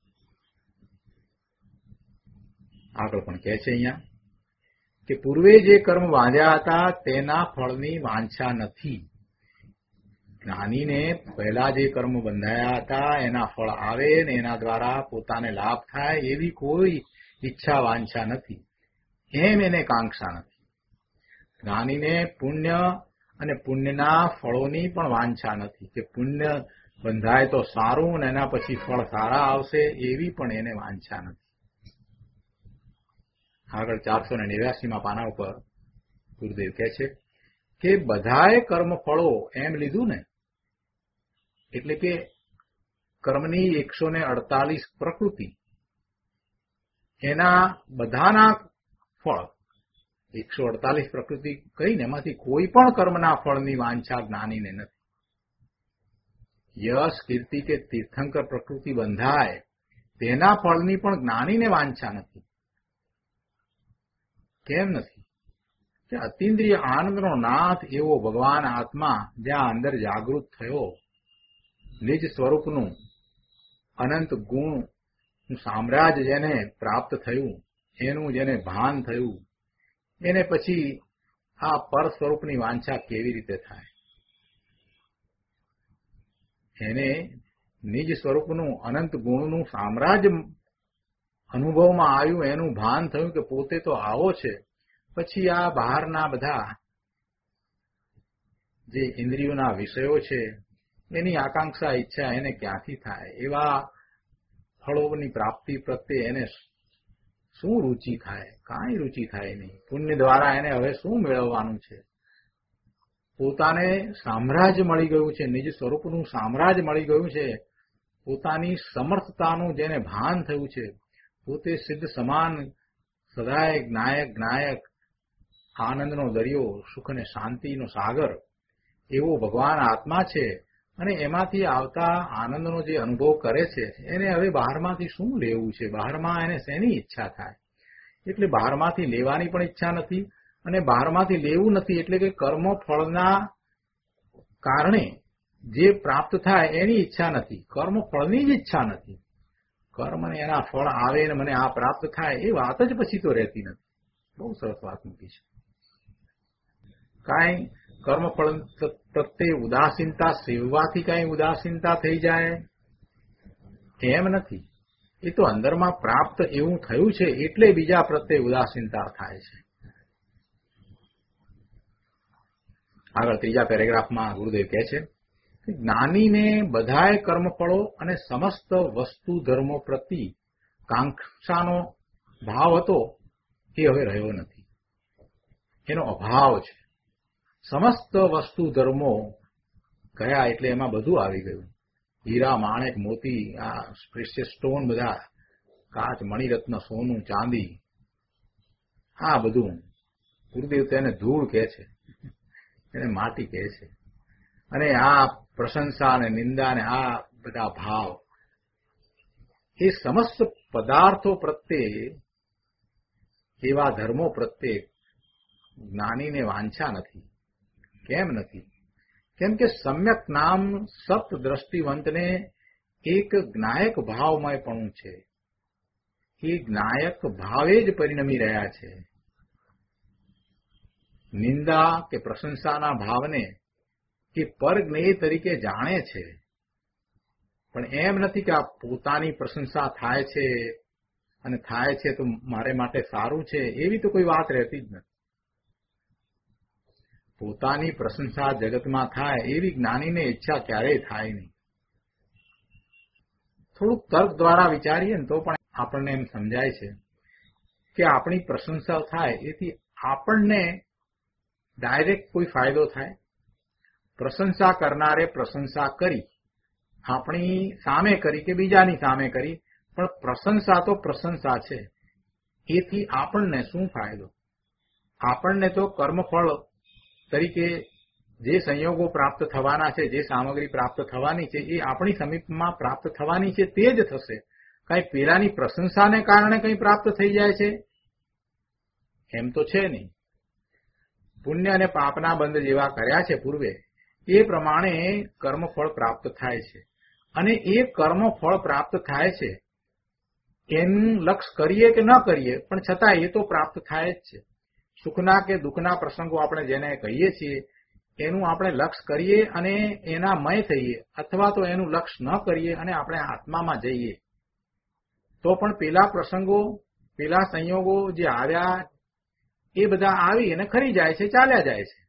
આગળ પણ કહે છે અહીંયા કે પૂર્વે જે કર્મ બાંધ્યા હતા તેના ફળની વાંછા નથી. જ્ઞાનીને પહેલા જે કર્મ બંધાયા હતા એના ફળ આવે ને એના દ્વારા પોતાને લાભ થાય એવી કોઈ ઈચ્છા વાંછા નથી. એમ એને કાંક્ષા નથી. જ્ઞાનીને પુણ્ય અને પુણ્યના ફળોની પણ વાંછા નથી, કે પુણ્ય બંધાય તો સારું ને એના પછી ફળ સારા આવશે, એવી પણ એને વાંછા નથી. આગળ ચારસો ને નેવ્યાસીમાં પાના ઉપર ગુરુદેવ કહે છે કે બધાએ કર્મ ફળો એમ લીધું ને, એટલે કે કર્મની એકસો ને અડતાલીસ પ્રકૃતિ, એના બધાના ફળ એકસો અડતાલીસ પ્રકૃતિ કહીને એમાંથી કોઈ પણ કર્મના ફળની વાંછા જ્ઞાનીને નથી. યશ, કીર્તિ કે તીર્થંકર પ્રકૃતિ બંધાય તેના ફળની પણ જ્ઞાનીને વાંછા નથી. કેમ નથી? કે અતિન્દ્રિય આનંદનો નાથ એવો ભગવાન આત્મા જ્યાં અંદર જાગૃત થયો, નિજ સ્વરૂપનું અનંત ગુણ સામ્રાજ્ય જેને પ્રાપ્ત થયું, એનું જેને ભાન થયું, એને પછી આ પર સ્વરૂપની વાંછા કેવી રીતે થાય? એને નિજ સ્વરૂપનું અનંત ગુણનું સામ્રાજ્ય અનુભવમાં આવ્યું, એનું ભાન થયું કે પોતે તો આવો છે, પછી આ બહારના બધા જે ઇન્દ્રિયોના વિષયો છે એની આકાંક્ષા, ઈચ્છા એને ક્યાંથી થાય? એવા ફળોની પ્રાપ્તિ પ્રત્યે એને શું રુચિ થાય? કાંઈ રુચિ થાય નહીં. પુણ્ય દ્વારા એને હવે શું મેળવવાનું છે? પોતાને સામ્રાજ્ય મળી ગયું છે, નિજ સ્વરૂપનું સામ્રાજ્ય મળી ગયું છે, પોતાની સમર્થતાનું જેને ભાન થયું છે, પોતે સિદ્ધ સમાન સદાય જ્ઞાયક જ્ઞાયક આનંદનો દરિયો, સુખ અને શાંતિનો સાગર એવો ભગવાન આત્મા છે. અને એમાંથી આવતા આનંદનો જે અનુભવ કરે છે એને હવે બહારમાંથી શું લેવું છે? બહારમાં એને શેની ઈચ્છા થાય? એટલે બહારમાંથી લેવાની પણ ઈચ્છા નથી, અને બહારમાંથી લેવું નથી એટલે કે કર્મ ફળના કારણે જે પ્રાપ્ત થાય એની ઈચ્છા નથી, કર્મ ફળની જ ઈચ્છા નથી. કર્મ ને એના ફળ આવે ને મને આ પ્રાપ્ત થાય એ વાત જ પછી તો રહેતી નથી. બહુ સરસ વાત મૂકી છે. કાંઈ કર્મફળ પ્રત્યે ઉદાસીનતા સેવવાથી કાંઈ ઉદાસીનતા થઈ જાય એમ નથી. એ તો અંદરમાં પ્રાપ્ત એવું થયું છે એટલે બીજા પ્રત્યે ઉદાસીનતા થાય છે. આગળ ત્રીજા પેરેગ્રાફમાં ગુરુદેવ કહે છે કે જ્ઞાનીને બધાય કર્મફળો અને સમસ્ત વસ્તુ ધર્મો પ્રતિ કાંક્ષાનો ભાવ હતો એ હવે રહ્યો નથી. એનો અભાવ છે. સમસ્ત વસ્તુ ધર્મો કયા એટલે એમાં બધું આવી ગયું. હીરા, માણેક, મોતી, આ પ્રેશિયસ સ્ટોન, બધા કાચ, મણિરત્ન, સોનું, ચાંદી, આ બધું ગુરુદેવ તેને ધૂળ કહે છે, એને માટી કહે છે. અને આ પ્રશંસા અને નિંદા ને આ બધા ભાવ એ સમસ્ત પદાર્થો પ્રત્યે એવા ધર્મો પ્રત્યે જ્ઞાનીને વાંછા નથી. કેમ નથી? કેમ કે સમ્યક નામ સપ્ત દ્રષ્ટિવંતને એક જ્ઞાયક ભાવમયપણું છે. એ જ્ઞાયક ભાવે જ પરિણમી રહ્યા છે. નિંદા કે પ્રશંસાના ભાવને એ પરજ્ઞેય તરીકે જાણે છે, પણ એમ નથી કે આ પોતાની પ્રશંસા થાય છે અને થાય છે તો મારે માટે સારું છે, એવી તો કોઈ વાત રહેતી જ નથી. પોતાની પ્રશંસા જગતમાં થાય એવી જ્ઞાનીને ઈચ્છા ક્યારેય થાય નહીં. થોડુંક તર્ક દ્વારા વિચારીએ ને તો પણ આપણને એમ સમજાય છે કે આપણી પ્રશંસા થાય એથી આપણને ડાયરેક્ટ કોઈ ફાયદો થાય? પ્રશંસા કરનારે પ્રશંસા કરી, આપણી સામે કરી કે બીજાની સામે કરી, પણ પ્રશંસા તો પ્રશંસા છે. એથી આપણને શું ફાયદો? આપણને તો કર્મફળ તરીકે જે સંયોગો પ્રાપ્ત થવાના છે, જે સામગ્રી પ્રાપ્ત થવાની છે, એ આપણી સમીપમાં પ્રાપ્ત થવાની છે તે જ થશે. કઈ પેલાની પ્રશંસાને કારણે કંઈ પ્રાપ્ત થઈ જાય છે એમ તો છે નહીં. પુણ્ય અને પાપના બંધ જેવા કર્યા છે પૂર્વે, એ પ્રમાણે કર્મફળ પ્રાપ્ત થાય છે. અને એ કર્મફળ પ્રાપ્ત થાય છે એનું લક્ષ્ય કરીએ કે ન કરીએ, પણ છતાં એ તો પ્રાપ્ત થાય જ છે. સુખના કે દુઃખના પ્રસંગો આપણે જેને કહીએ છીએ એનું આપણે લક્ષ્ય કરીએ અને એના મય થઈએ, અથવા તો એનું લક્ષ્ય ન કરીએ અને આપણે આત્મામાં જઈએ, તો પણ પેલા પ્રસંગો, પેલા સંયોગો જે આવ્યા એ બધા આવી અને ખરી જાય છે, ચાલ્યા જાય છે.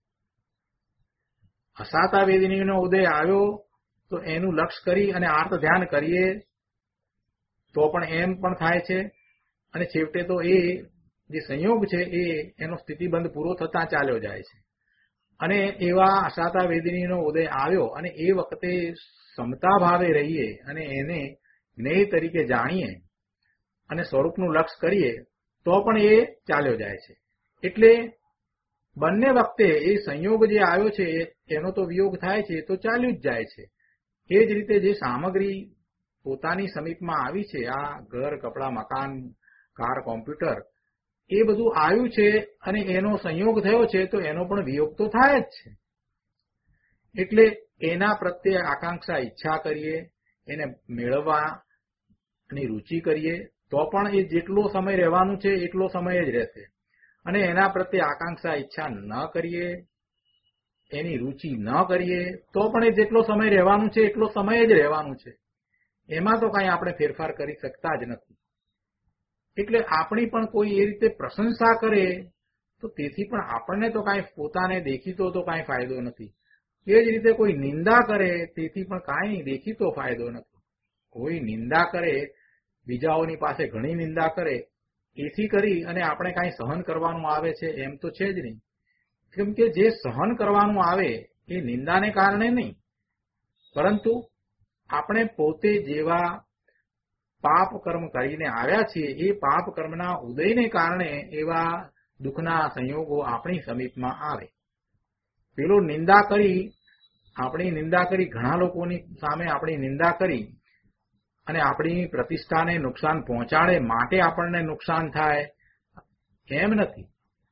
અસાતા વેદનીનો ઉદય આવ્યો તો એનું લક્ષ્ય કરી અને આર્ત ધ્યાન કરીએ તો પણ એમ પણ થાય છે, અને છેવટે તો એ જે સંયોગ છે એ એનો સ્થિતિબંધ પૂરો થતા ચાલ્યો જાય છે. અને એવા અસાતા વેદનીનો ઉદય આવ્યો અને એ વખતે સમતા ભાવે રહીએ અને એને જ્ઞેય તરીકે જાણીએ અને સ્વરૂપનું લક્ષ્ય કરીએ તો પણ એ ચાલ્યો જાય છે. એટલે બંને વખતે એ સંયોગ જે આવ્યો છે એનો તો વિયોગ થાય છે, તો ચાલ્યું જ જાય છે. એ જ રીતે જે સામગ્રી પોતાની સમીપમાં આવી છે, આ ઘર, કપડાં, મકાન, કાર, કોમ્પ્યુટર, એ બધું આવ્યું છે અને એનો સંયોગ થયો છે તો એનો પણ વિયોગ તો થાય જ છે. એટલે એના પ્રત્યે આકાંક્ષા, ઈચ્છા કરીએ, એને મેળવવાની રુચિ કરીએ તો પણ એ જેટલો સમય રહેવાનું છે એટલો સમય જ રહેશે. અને એના પ્રત્યે આકાંક્ષા, ઈચ્છા ન કરીએ, એની રુચિ ન કરીએ તો પણ એ જેટલો સમય રહેવાનું છે એટલો સમય જ રહેવાનું છે. એમાં તો કાંઈ આપણે ફેરફાર કરી શકતા જ નથી. એટલે આપણી પણ કોઈ એ રીતે પ્રશંસા કરે તો તેથી પણ આપણને તો કાંઈ પોતાને દેખીતો તો કાંઈ ફાયદો નથી. એ જ રીતે કોઈ નિંદા કરે તેથી પણ કાંઈ દેખીતો ફાયદો નથી. કોઈ નિંદા કરે, બીજાઓની પાસે ઘણી નિંદા કરે, એથી કરી અને આપણે કાંઈ સહન કરવાનું આવે છે એમ તો છે જ નહીં. કેમ કે જે સહન કરવાનું આવે એ નિંદાને કારણે નહીં, પરંતુ આપણે પોતે જેવા પાપ કર્મ કરીને આવ્યા છીએ એ પાપ કર્મના ઉદયને કારણે એવા દુઃખના સંયોગો આપણી સમીપમાં આવે. પેલો નિંદા કરી, આપણી નિંદા કરી, ઘણા લોકોની સામે આપણી નિંદા કરી અને આપણી પ્રતિષ્ઠાને નુકસાન પહોંચાડે માટે આપણને નુકસાન થાય એમ નથી.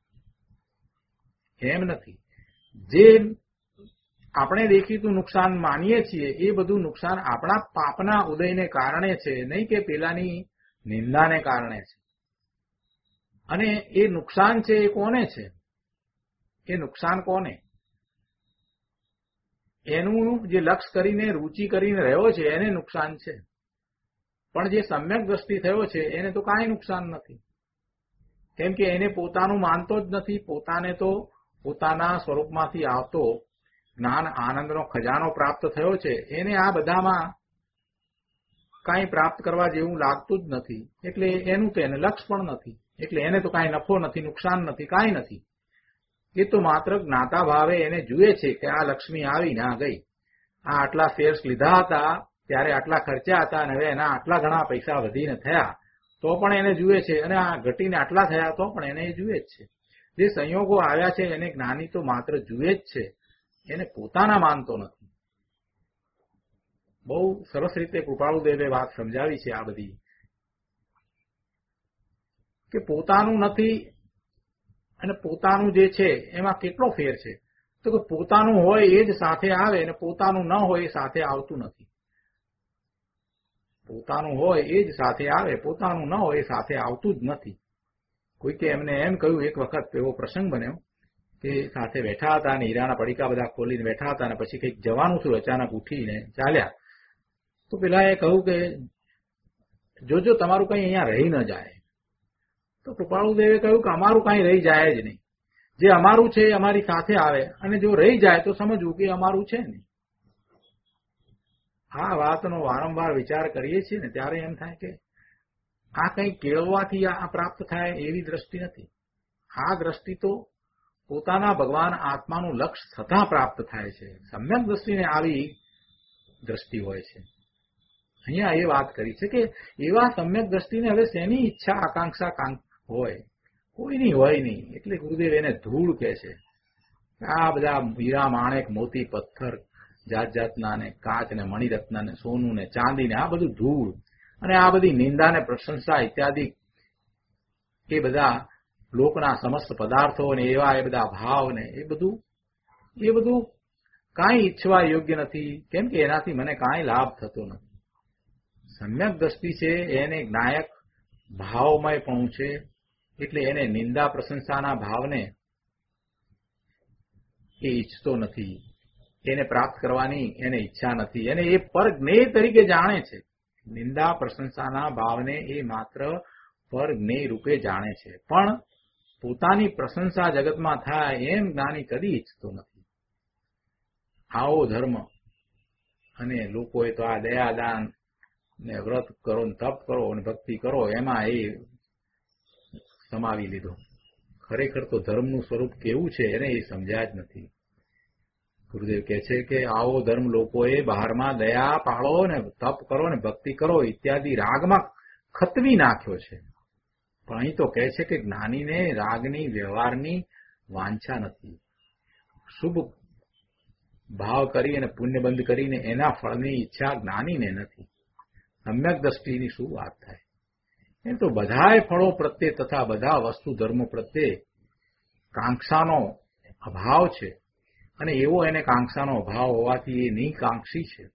એમ નથી. જે આપણે દેખીતું નુકસાન માનીએ છીએ એ બધું નુકસાન આપણા પાપના ઉદયને કારણે છે, નહીં કે પેલાની નિંદાને કારણે છે. અને એ નુકસાન છે એ કોને છે? એ નુકસાન કોને? એનું જે લક્ષ્ય કરીને, રુચિ કરીને રહ્યો છે એને નુકસાન છે. પણ જે સમ્યક દ્રષ્ટિ થયો છે એને તો કાંઈ નુકસાન નથી. કેમ કે એને પોતાનું માનતો જ નથી. પોતાને તો પોતાના સ્વરૂપમાંથી આવતો જ્ઞાન, આનંદનો ખજાનો પ્રાપ્ત થયો છે. એને આ બધામાં કાંઈ પ્રાપ્ત કરવા જેવું લાગતું જ નથી. એટલે એનું તો એને લક્ષ્ય પણ નથી. એટલે એને તો કાંઈ નફો નથી, નુકસાન નથી, કાંઈ નથી. એ તો માત્ર જ્ઞાતા ભાવે એને જુએ છે કે આ લક્ષ્મી આવીને આ ગઈ, આ આટલા શેર્સ લીધા હતા ત્યારે આટલા ખર્ચ્યા હતા અને હવે એના આટલા ઘણા પૈસા વધીને થયા તો પણ એને જુએ છે, અને આ ઘટીને આટલા થયા તો પણ એને એ જુએ જ છે. જે સંયોગો આવ્યા છે એને જ્ઞાની તો માત્ર જુએ જ છે, એને પોતાના માનતો નથી. બહુ સરસ રીતે કૃપાળુદેવે વાત સમજાવી છે આ બધી, કે પોતાનું નથી અને પોતાનું જે છે એમાં કેટલો ફેર છે. તો કે પોતાનું હોય એ જ સાથે આવે અને પોતાનું ન હોય એ સાથે આવતું નથી. પોતાનું હોય એ જ સાથે આવે, પોતાનું ન હોય એ સાથે આવતું જ નથી. કોઈકે એમને એમ કહ્યું, એક વખત એવો પ્રસંગ બન્યો કે સાથે બેઠા હતા અને હીરાના પડીકા બધા ખોલીને બેઠા હતા અને પછી કંઈક જવાનું થયું, અચાનક ઉઠીને ચાલ્યા. તો પેલા એ કહ્યું કે જોજો તમારું કંઈ અહીંયા રહી ન જાય. તો કૃપાળુદેવે કહ્યું કે અમારું કાંઈ રહી જાય જ નહીં. જે અમારું છે એ અમારી સાથે આવે અને જો રહી જાય તો સમજવું કે અમારું છે નહીં. આ વાતનો વારંવાર વિચાર કરીએ છીએ ને ત્યારે એમ થાય કે આ કંઈ કેળવવાથી આ પ્રાપ્ત થાય એવી દ્રષ્ટિ નથી. આ દ્રષ્ટિ તો પોતાના ભગવાન આત્માનું લક્ષ્ય થતાં પ્રાપ્ત થાય છે. સમ્યક દ્રષ્ટિને આવી દ્રષ્ટિ હોય છે. અહીંયા એ વાત કરી છે કે એવા સમ્યક દ્રષ્ટિને હવે શેની ઈચ્છા આકાંક્ષા હોય? કોઈની હોય નહીં. એટલે ગુરુદેવ એને ધૂળ કહે છે. આ બધા હીરા, માણેક, મોતી, પથ્થર, જાત જાતના ને કાચ ને મણિરત્ન ને સોનું ને ચાંદી ને આ બધું ધૂળ, અને આ બધી નિંદા ને પ્રશંસા ઇત્યાદિ એ બધા લોકના સમસ્ત પદાર્થો ને એવા એ બધા ભાવ ને એ બધું એ બધું કાંઈ ઈચ્છવા યોગ્ય નથી. કેમ કે એનાથી મને કાંઈ લાભ થતો નથી. સમ્યક દ્રષ્ટિ છે એને જ્ઞાયક ભાવમય પણ છે. એટલે એને નિંદા પ્રશંસાના ભાવને એ ઈચ્છતો નથી. એને પ્રાપ્ત કરવાની એને ઈચ્છા નથી. એને એ પર જ્ઞેય તરીકે જાણે છે. નિંદા પ્રશંસાના ભાવને એ માત્ર પર જ્ઞેય રૂપે જાણે છે. પણ પોતાની પ્રશંસા જગતમાં થાય એમ જ્ઞાની કદી ઈચ્છતો નથી. આવો ધર્મ અને લોકોએ તો આ દયાદાન ને વ્રત કરો ને તપ કરો અને ભક્તિ કરો એમાં એ સમાવી લીધો. ખરેખર તો ધર્મનું સ્વરૂપ કેવું છે એને એ સમજ્યા જ નથી. ગુરુદેવ કહે છે કે આવો ધર્મ લોકોએ બહારમાં દયા પાળો ને તપ કરો ને ભક્તિ કરો ઇત્યાદિ રાગમાં ખતવી નાખ્યો છે. પણ અહીં તો કહે છે કે જ્ઞાનીને રાગની વ્યવહારની વાંછા નથી. શુભ ભાવ કરી અને પુણ્યબંધ કરીને એના ફળની ઈચ્છા જ્ઞાનીને નથી. સમ્યક દ્રષ્ટિની શું વાત થાય? એમ તો બધાય ફળો પ્રત્યે તથા બધા વસ્તુ ધર્મો પ્રત્યે કાંક્ષાનો અભાવ છે. અને એવો એને કાંક્ષાનો અભાવ હોવાથી એ નિકાંક્ષી છે.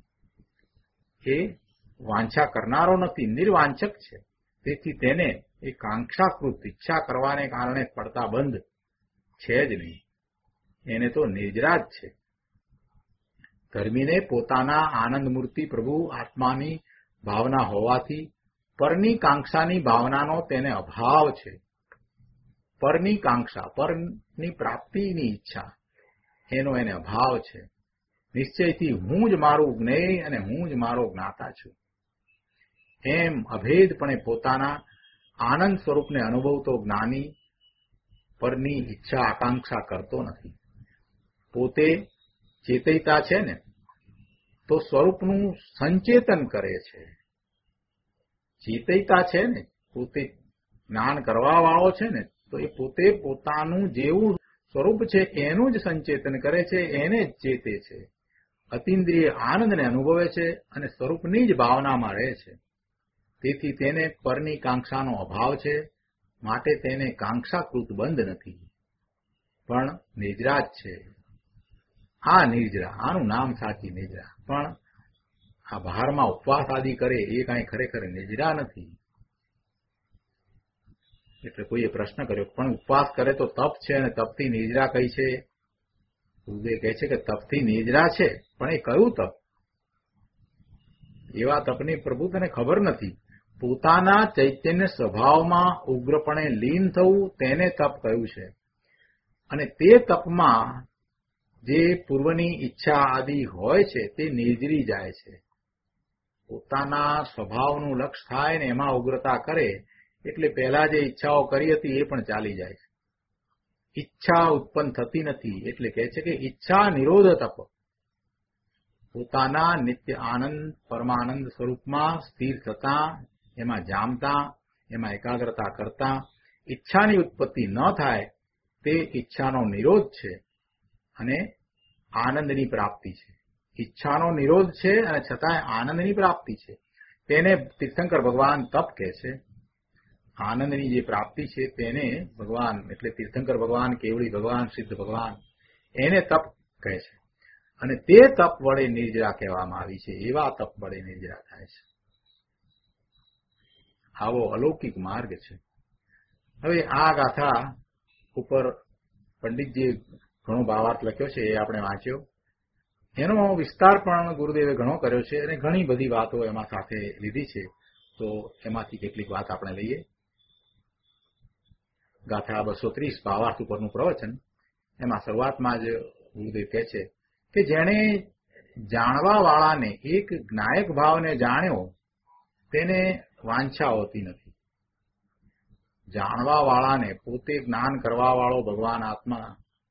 એ વાંછા કરનારો નથી, નિર્વાંછક છે. તેથી તેને એ કાંક્ષાકૃત ઈચ્છા કરવાને કારણે પડતા બંધ છે જ નહીં. એને તો નિર્જરાજ છે. ધર્મીને પોતાના આનંદ મૂર્તિ પ્રભુ આત્માની ભાવના હોવાથી પરની કાંક્ષાની ભાવનાનો તેને અભાવ છે. પરની કાંક્ષા, પરની પ્રાપ્તિની ઈચ્છા એનો એને અભાવ છે. નિશ્ચયથી હું જ મારું જ્ઞેય અને હું જ મારો જ્ઞાતા છું એમ અભેદપણે પોતાના આનંદ સ્વરૂપને અનુભવતો જ્ઞાની પરની ઈચ્છા આકાંક્ષા કરતો નથી. પોતે ચેતયતા છે ને તો સ્વરૂપનું સંચેતન કરે છે. ચેતયતા છે ને પોતે જ્ઞાન કરવા વાળો છે ને તો એ પોતે પોતાનું જેવું સ્વરૂપ છે એનું જ સંચેતન કરે છે, એને જ ચેતે છે. અતિન્દ્રિય આનંદને અનુભવે છે અને સ્વરૂપની જ ભાવનામાં રહે છે. તેથી તેને પરની કાંક્ષાનો અભાવ છે. માટે તેને કાંક્ષાકૃત બંધ નથી, પણ નિર્જરાજ છે. આ નિર્જરા, આનું નામ સાચી નિર્જરા. પણ આ બહારમાં ઉપવાસ આદિ કરે એ કાંઈ ખરેખર નિર્જરા નથી. એટલે કોઈએ પ્રશ્ન કર્યો પણ ઉપવાસ કરે તો તપ છે અને તપથી નિર્જરા કઈ છે? ગુરુદેવ કહે છે કે તપથી નિર્જરા છે, પણ એ કયું તપ? એવા તપની પ્રભુ તને ખબર નથી. પોતાના ચૈતન્ય સ્વભાવમાં ઉગ્રપણે લીન થવું તેને તપ કહ્યું છે. અને તે તપમાં જે પૂર્વની ઈચ્છા આદિ હોય છે તે નિર્જરી જાય છે. પોતાના સ્વભાવનું લક્ષ્ય થાય ને એમાં ઉગ્રતા કરે એટલે પહેલા જે ઈચ્છાઓ કરી હતી એ પણ ચાલી જાય છે. ઈચ્છા ઉત્પન્ન થતી નથી. એટલે કહે છે કે ઈચ્છા નિરોધ તપ. પોતાના નિત્ય આનંદ પરમાનંદ સ્વરૂપમાં સ્થિર થતા, એમાં જામતા, એમાં એકાગ્રતા કરતા ઈચ્છાની ઉત્પત્તિ ન થાય તે ઈચ્છાનો નિરોધ છે અને આનંદની પ્રાપ્તિ છે. ઈચ્છાનો નિરોધ છે અને છતાંય આનંદની પ્રાપ્તિ છે. તેને તીર્થંકર ભગવાન તપ કહે છે. આનંદની જે પ્રાપ્તિ છે તેને ભગવાન એટલે તીર્થંકર ભગવાન, કેવળી ભગવાન, સિદ્ધ ભગવાન એને તપ કહે છે. અને તે તપ વડે નિર્જરા કહેવામાં આવી છે. એવા તપ વડે નિર્જરા થાય છે. આવો અલૌકિક માર્ગ છે. હવે આ ગાથા ઉપર પંડિતજીએ ઘણો ભાવાર્થ લખ્યો છે, એ આપણે વાંચ્યો. એનો વિસ્તાર પણ ગુરુદેવે ઘણો કર્યો છે અને ઘણી બધી વાતો એમાં સાથે લીધી છે. તો એમાંથી કેટલીક વાત આપણે લઈએ. ગાથા બસો ત્રીસ ભાવાર્થ ઉપરનું પ્રવચન. એમાં શરૂઆતમાં જ ગુરુદેવ કહે છે કે જેણે જાણવા વાળાને એક જ્ઞાયક ભાવને જાણ્યો તેને વાંછા હોતી નથી. જાણવા વાળાને, પોતે જ્ઞાન કરવા વાળો ભગવાન આત્મા,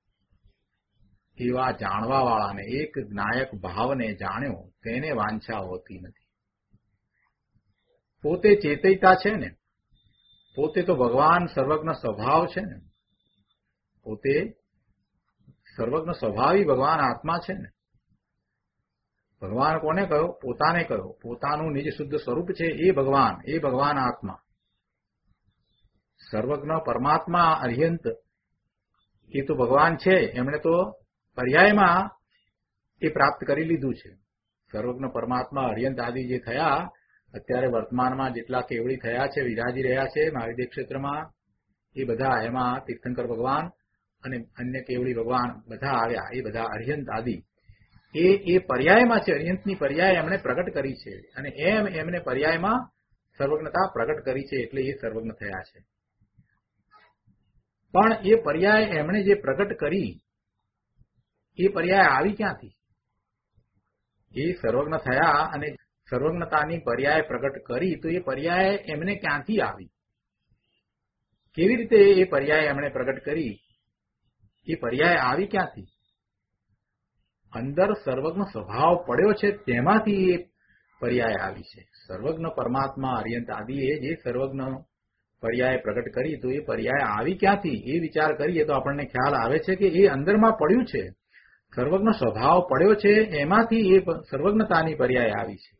એવા જાણવા વાળાને એક જ્ઞાયક ભાવને જાણ્યો તેને વાંછા હોતી નથી. પોતે ચેતયતા છે ને, પોતે તો ભગવાન સર્વજ્ઞ સ્વભાવ છે ને, પોતે સર્વજ્ઞ સ્વભાવી ભગવાન આત્મા છે ને. ભગવાન કોને કહ્યો? પોતાને કહ્યો. પોતાનું નિજ શુદ્ધ સ્વરૂપ છે એ ભગવાન, એ ભગવાન આત્મા. સર્વજ્ઞ પરમાત્મા અર્યંત એ તો ભગવાન છે. એમણે તો પર્યાયમાં એ પ્રાપ્ત કરી લીધું છે. સર્વજ્ઞ પરમાત્મા અર્યંત આદિ જે થયા, અત્યારે વર્તમાનમાં જેટલા કેવળી થયા છે, વિરાજી રહ્યા છે મહાવિદ્ય ક્ષેત્રમાં, એ બધા એમાં તીર્થંકર ભગવાન અને અન્ય કેવળી ભગવાન બધા આવ્યા. એ બધા અર્યંત આદિ એ એ પર્યાયમાં છે. અર્યંતની પર્યાય એમણે પ્રગટ કરી છે અને એમ એમને પર્યાયમાં સર્વજ્ઞતા પ્રગટ કરી છે એટલે એ સર્વજ્ઞ થયા છે. પણ એ પર્યાય એમણે જે પ્રગટ કરી એ પર્યાય આવી ક્યાંથી? એ સર્વજ્ઞ થયા અને સર્વજ્ઞતાની પર્યાય પ્રગટ કરી તો એ પર્યાય એમને ક્યાંથી આવી? કેવી રીતે એ પર્યાય એમણે પ્રગટ કરી? એ પર્યાય આવી ક્યાંથી? અંદર સર્વજ્ઞ સ્વભાવ પડ્યો છે તેમાંથી એ પર્યાય આવી છે. સર્વજ્ઞ પરમાત્મા અર્યંત આદિએ જે સર્વજ્ઞ પર્યાય પ્રગટ કરી તો એ પર્યાય આવી ક્યાંથી? એ વિચાર કરીએ તો આપણને ખ્યાલ આવે છે કે એ અંદરમાં પડ્યું છે. સર્વજ્ઞ સ્વભાવ પડ્યો છે એમાંથી એ સર્વજ્ઞતાની પર્યાય આવી છે.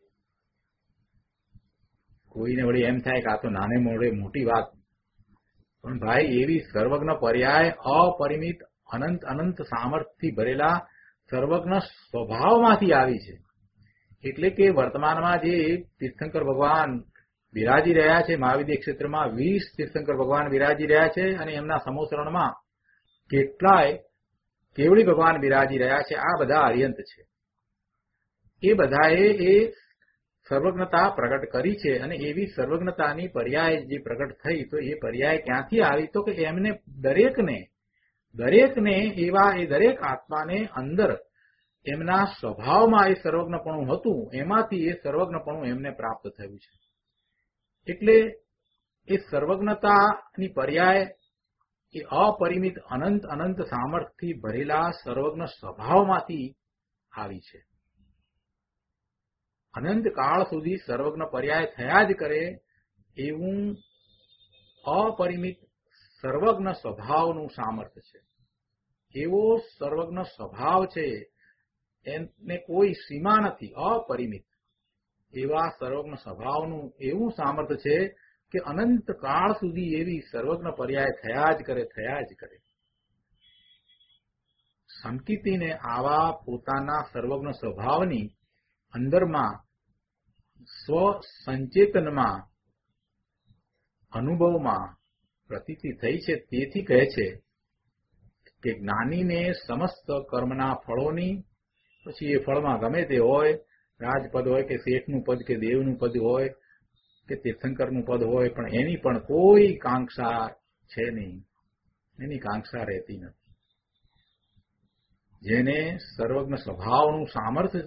કોઈને વળી એમ થાય કે આ તો નાને મોડે મોટી વાત, પણ ભાઈ એવી સર્વજ્ઞ પર્યાય અપરિમિત અનંત અનંત સામર્થ્યથી ભરેલા સર્વજ્ઞ સ્વભાવમાંથી આવી છે. એટલે કે વર્તમાનમાં જે તીર્થંકર ભગવાન બિરાજી રહ્યા છે મહાવિદ્ય ક્ષેત્રમાં, વીસ તીર્થંકર ભગવાન બિરાજી રહ્યા છે અને એમના સમોસરણમાં કેટલાય કેવળી ભગવાન બિરાજી રહ્યા છે. આ બધા અર્યંત છે. એ બધાએ એ સર્વજ્ઞતા પ્રગટ કરી છે અને એવી સર્વજ્ઞતાની પર્યાય જે પ્રગટ થઈ તો એ પર્યાય ક્યાંથી આવી? તો કે એમને દરેકને દરેકને એવા એ દરેક આત્માને અંદર એમના સ્વભાવમાં એ સર્વજ્ઞપણું હતું, એમાંથી એ સર્વજ્ઞપણું એમને પ્રાપ્ત થયું છે. એટલે એ સર્વજ્ઞતાની પર્યાય એ અપરિમિત અનંત અનંત સામર્થ્યથી ભરેલા સર્વજ્ઞ સ્વભાવમાંથી આવી છે. અનંત કાળ સુધી સર્વજ્ઞ પર્યાય થયા જ કરે એવું અપરિમિત સર્વજ્ઞ સ્વભાવનું સામર્થ્ય છે. એવો સર્વજ્ઞ સ્વભાવ છે, એને કોઈ સીમા નથી, અપરિમિત એવા સર્વજ્ઞ સ્વભાવનું એવું સામર્થ્ય છે કે અનંત કાળ સુધી એવી સર્વજ્ઞ પર્યાય થયા જ કરે થયા જ કરે. સંકિતિને આવા પોતાના સર્વજ્ઞ સ્વભાવની અંદરમાં સ્વ સંચેતનમાં અનુભવમાં પ્રતીતિ થઈ છે. તેથી કહે છે કે જ્ઞાનીને સમસ્ત કર્મના ફળોની, પછી એ ફળમાં ગમે તે હોય, રાજપદ હોય કે શેઠનું પદ કે દેવનું પદ હોય કે તીર્થંકરનું પદ હોય, પણ એની પણ કોઈ કાંક્ષા છે નહીં, એની કાંક્ષા રહેતી નથી. જેને સર્વજ્ઞ સ્વભાવનું સામર્થ્ય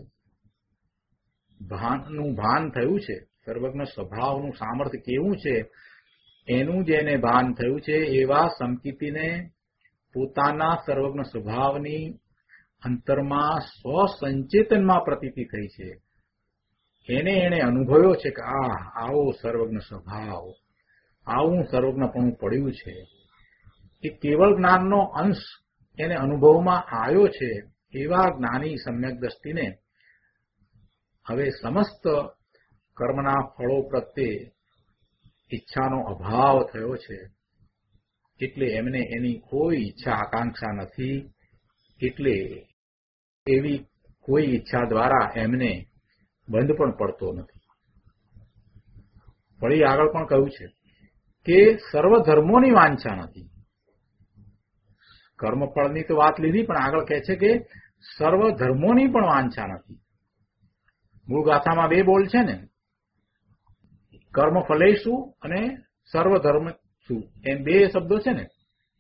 ભાનનું ભાન થયું છે, સર્વજ્ઞ સ્વભાવનું સામર્થ્ય કેવું છે એનું જેને ભાન થયું છે, એવા સંકિતિને પોતાના સર્વજ્ઞ સ્વભાવની અંતરમાં સ્વસંચેતનમાં પ્રતીતિ થઈ છે. એને એને અનુભવ્યો છે કે આ આવો સર્વજ્ઞ સ્વભાવ, આવું સર્વજ્ઞપણું પડ્યું છે. એ કેવળ જ્ઞાનનો અંશ એને અનુભવમાં આવ્યો છે. એવા જ્ઞાની સમ્યક દ્રષ્ટિને હવે સમસ્ત કર્મના ફળો પ્રત્યે ઈચ્છાનો અભાવ થયો છે, એટલે એમને એની કોઈ ઈચ્છા આકાંક્ષા નથી, એટલે એવી કોઈ ઈચ્છા દ્વારા એમને બંધ પણ પડતો નથી. વળી આગળ પણ કહ્યું છે કે સર્વ ધર્મોની વાંછા નથી. કર્મફળની તો વાત લીધી, પણ આગળ કહે છે કે સર્વ ધર્મોની પણ વાંછા નથી. મૂળ ગાથામાં બે બોલ છે ને, કર્મ ફલેશુ અને સર્વ ધર્મ શું, એમ બે શબ્દો છે ને.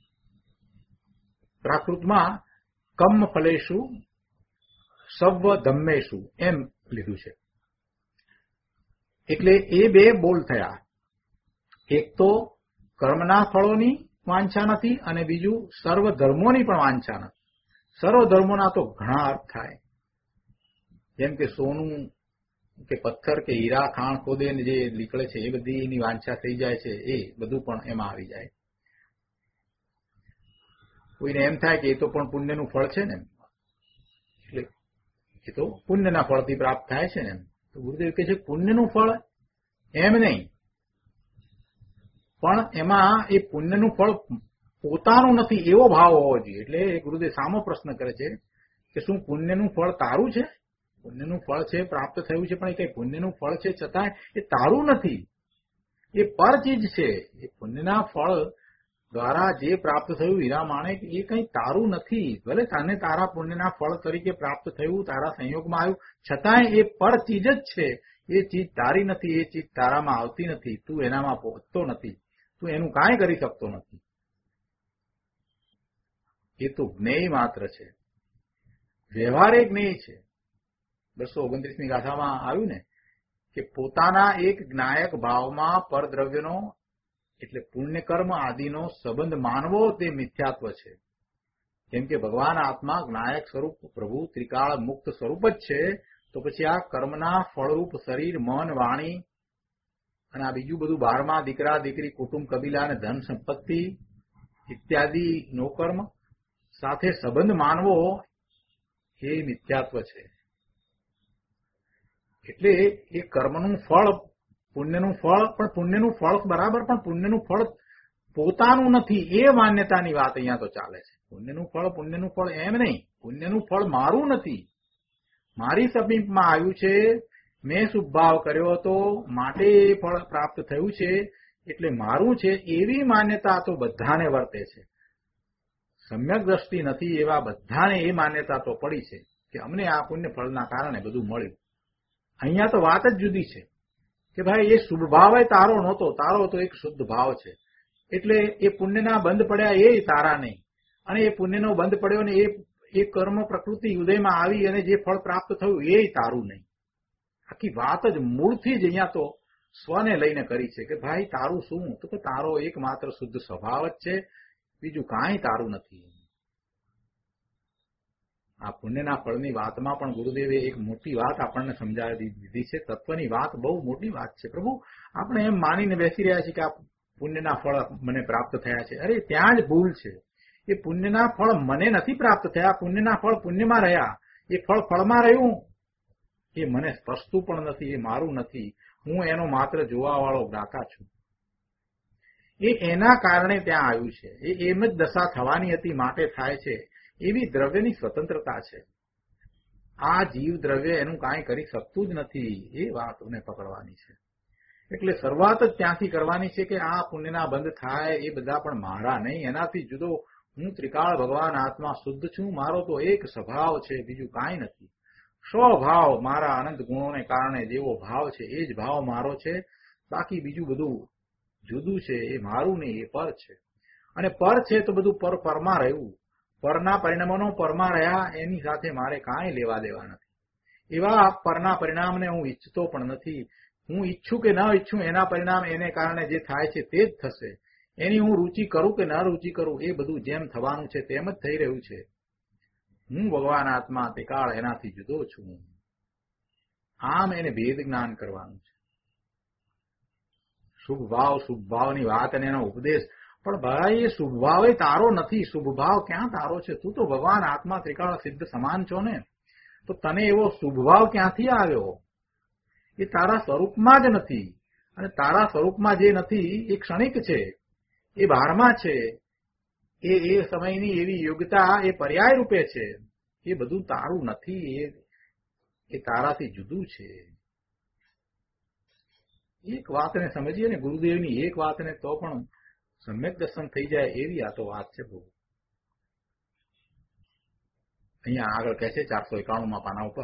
પ્રાકૃતમાં કર્મ ફલેશુ સર્વ ધમ્મેશુ એમ લીધું છે. એટલે એ બે બોલ થયા. એક તો કર્મના ફળોની વાંછા નથી અને બીજું સર્વ ધર્મોની પણ વાંછા નથી. સર્વ ધર્મોના તો ઘણા અર્થ થાય, જેમ કે સોનું કે પથ્થર કે હીરા ખાણ ખોદે જે નીકળે છે એ બધીની વાંછા થઈ જાય છે, એ બધું પણ એમાં આવી જાય. કોઈને એમ થાય કે એ તો પણ પુણ્યનું ફળ છે ને, એટલે એ તો પુણ્યના ફળથી પ્રાપ્ત થાય છે ને. તો ગુરુદેવ કહે છે પુણ્યનું ફળ એમ નહીં, પણ એમાં એ પુણ્યનું ફળ પોતાનું નથી એવો ભાવ હોવો જોઈએ. એટલે ગુરુદેવ સામો પ્રશ્ન કરે છે કે શું પુણ્યનું ફળ તારું છે? પુણ્યનું ફળ છે, પ્રાપ્ત થયું છે, પણ એ કઈ પુણ્યનું ફળ છે છતાં એ તારું નથી, એ પર ચીજ છે. એ પુણ્યના ફળ દ્વારા જે પ્રાપ્ત થયું હીરા માણેક, એ કઈ તારું નથી. ભલે તને તારા પુણ્યના ફળ તરીકે પ્રાપ્ત થયું, તારા સંયોગમાં આવ્યું, છતાંય એ પર ચીજ જ છે. એ ચીજ તારી નથી, એ ચીજ તારામાં આવતી નથી, તું એનામાં પહોંચતો નથી, તું એનું કાંઈ કરી શકતો નથી. એ તો જ્ઞેય માત્ર છે, વ્યવહારે જ્ઞેય છે. બસો ઓગણત્રીસમી ગાથામાં આવ્યું ને કે પોતાના એક જ્ઞાયક ભાવમાં પરદ્રવ્યનો એટલે પુણ્યકર્મ આદિનો સંબંધ માનવો તે મિથ્યાત્વ છે. કેમ કે ભગવાન આત્મા જ્ઞાયક સ્વરૂપ પ્રભુ ત્રિકાળ મુક્ત સ્વરૂપ જ છે, તો પછી આ કર્મના ફળરૂપ શરીર, મન, વાણી અને આ બીજું બધું બારમાં દીકરા દીકરી, કુટુંબ, કબીલા અને ધન સંપત્તિ ઇત્યાદિ નો કર્મ સાથે સંબંધ માનવો એ મિથ્યાત્વ છે. એટલે એ કર્મનું ફળ, પુણ્યનું ફળ, પણ પુણ્યનું ફળ બરાબર, પણ પુણ્યનું ફળ પોતાનું નથી એ માન્યતાની વાત અહીંયા તો ચાલે છે. પુણ્યનું ફળ પુણ્યનું ફળ એમ નહીં, પુણ્યનું ફળ મારું નથી, મારી સમીપમાં આવ્યું છે, મેં શુભભાવ કર્યો હતો માટે એ ફળ પ્રાપ્ત થયું છે, એટલે મારું છે એવી માન્યતા તો બધાને વર્તે છે. સમ્યક દ્રષ્ટિ નથી એવા બધાને એ માન્યતા તો પડી છે કે અમને આ પુણ્ય ફળના કારણે બધું મળ્યું. અહીંયા તો વાત જ જુદી છે કે ભાઈ એ શુભ ભાવ તારો નહોતો, તારો તો એક શુદ્ધ ભાવ છે, એટલે એ પુણ્યના બંધ પડ્યા એ તારા નહીં, અને એ પુણ્યનો બંધ પડ્યો ને એ એ કર્મ પ્રકૃતિ ઉદયમાં આવી અને જે ફળ પ્રાપ્ત થયું એ તારું નહીં. આખી વાત જ મૂળથી જ અહીંયા તો સ્વને લઈને કરી છે કે ભાઈ તારું શું? તો કે તારો એકમાત્ર શુદ્ધ સ્વભાવ જ છે, બીજું કાંઈ તારું નથી. આ પુણ્યના ફળની વાતમાં પણ ગુરુદેવે એક મોટી વાત આપણને સમજાવી દીધી છે. તત્વની વાત બહુ મોટી વાત છે. પ્રભુ આપણે એમ માનીને બેસી રહ્યા છીએ કે આ પુણ્યના ફળ મને પ્રાપ્ત થયા છે. અરે ત્યાં જ ભૂલ છે. એ પુણ્યના ફળ મને નથી પ્રાપ્ત થયા, પુણ્યના ફળ પુણ્યમાં રહ્યા, એ ફળ ફળમાં રહ્યું, એ મને સ્પર્શતું પણ નથી, એ મારું નથી, હું એનો માત્ર જોવાવાળો જ્ઞાતા છું. એ એના કારણે ત્યાં આવ્યું છે, એ એમ જ દશા થવાની હતી માટે થાય છે, એવી દ્રવ્યની સ્વતંત્રતા છે. આ જીવ દ્રવ્ય એનું કાંઈ કરી શકતું જ નથી, એ વાતને પકડવાની છે. એટલે શરૂઆત જ ત્યાંથી કરવાની છે કે આ પુણ્યના બંધ થાય એ બધા પણ મારા નહીં, એનાથી જુદો હું ત્રિકાળ ભગવાન આત્મા શુદ્ધ છું, મારો તો એક સ્વભાવ છે, બીજું કાંઈ નથી. સ્વભાવ મારા અનંત ગુણોને કારણે જેવો ભાવ છે એ જ ભાવ મારો છે, બાકી બીજું બધું જુદું છે, એ મારું નહીં, એ પર છે. અને પર છે તો બધું પર પરમાં રહ્યું, પરના પરિણામોનો પરમાં રહ્યા, એની સાથે મારે કાંઈ લેવા દેવા નથી. એવા પરના પરિણામને હું ઈચ્છતો પણ નથી. હું ઈચ્છું કે ન ઈચ્છું એના પરિણામ એને કારણે જે થાય છે તે જ થશે. એની હું રુચિ કરું કે ન રુચિ કરું એ બધું જેમ થવાનું છે તેમ જ થઈ રહ્યું છે. હું ભગવાન આત્મા તે કાળ એનાથી જુદો છું. આમ એને ભેદ જ્ઞાન કરવાનું છે. શુભ ભાવ શુભ ભાવની વાત અને એનો ઉપદેશ, પણ ભાઈ એ શુભ ભાવ એ તારો નથી. શુભ ભાવ ક્યાં તારો છે? તું તો ભગવાન આત્મા ત્રિકાળ સિદ્ધ સમાન છો ને, તો તને એવો શુભ ભાવ ક્યાંથી આવ્યો? એ તારા સ્વરૂપમાં જ નથી. અને તારા સ્વરૂપમાં જે નથી એ ક્ષણિક છે, એ બહારમાં છે, એ એ સમયની એવી યોગ્યતા એ પર્યાય રૂપે છે. એ બધું તારું નથી, એ એ તારાથી જુદું છે. એક વાતને સમજીએ ને ગુરુદેવની એક વાતને તો પણ સમ્યક દર્શન થઈ જાય એવી આ તો વાત છે. બહુ અહીંયા આગળ કહે છે ચારસો એકાણુંમાં પાના ઉપર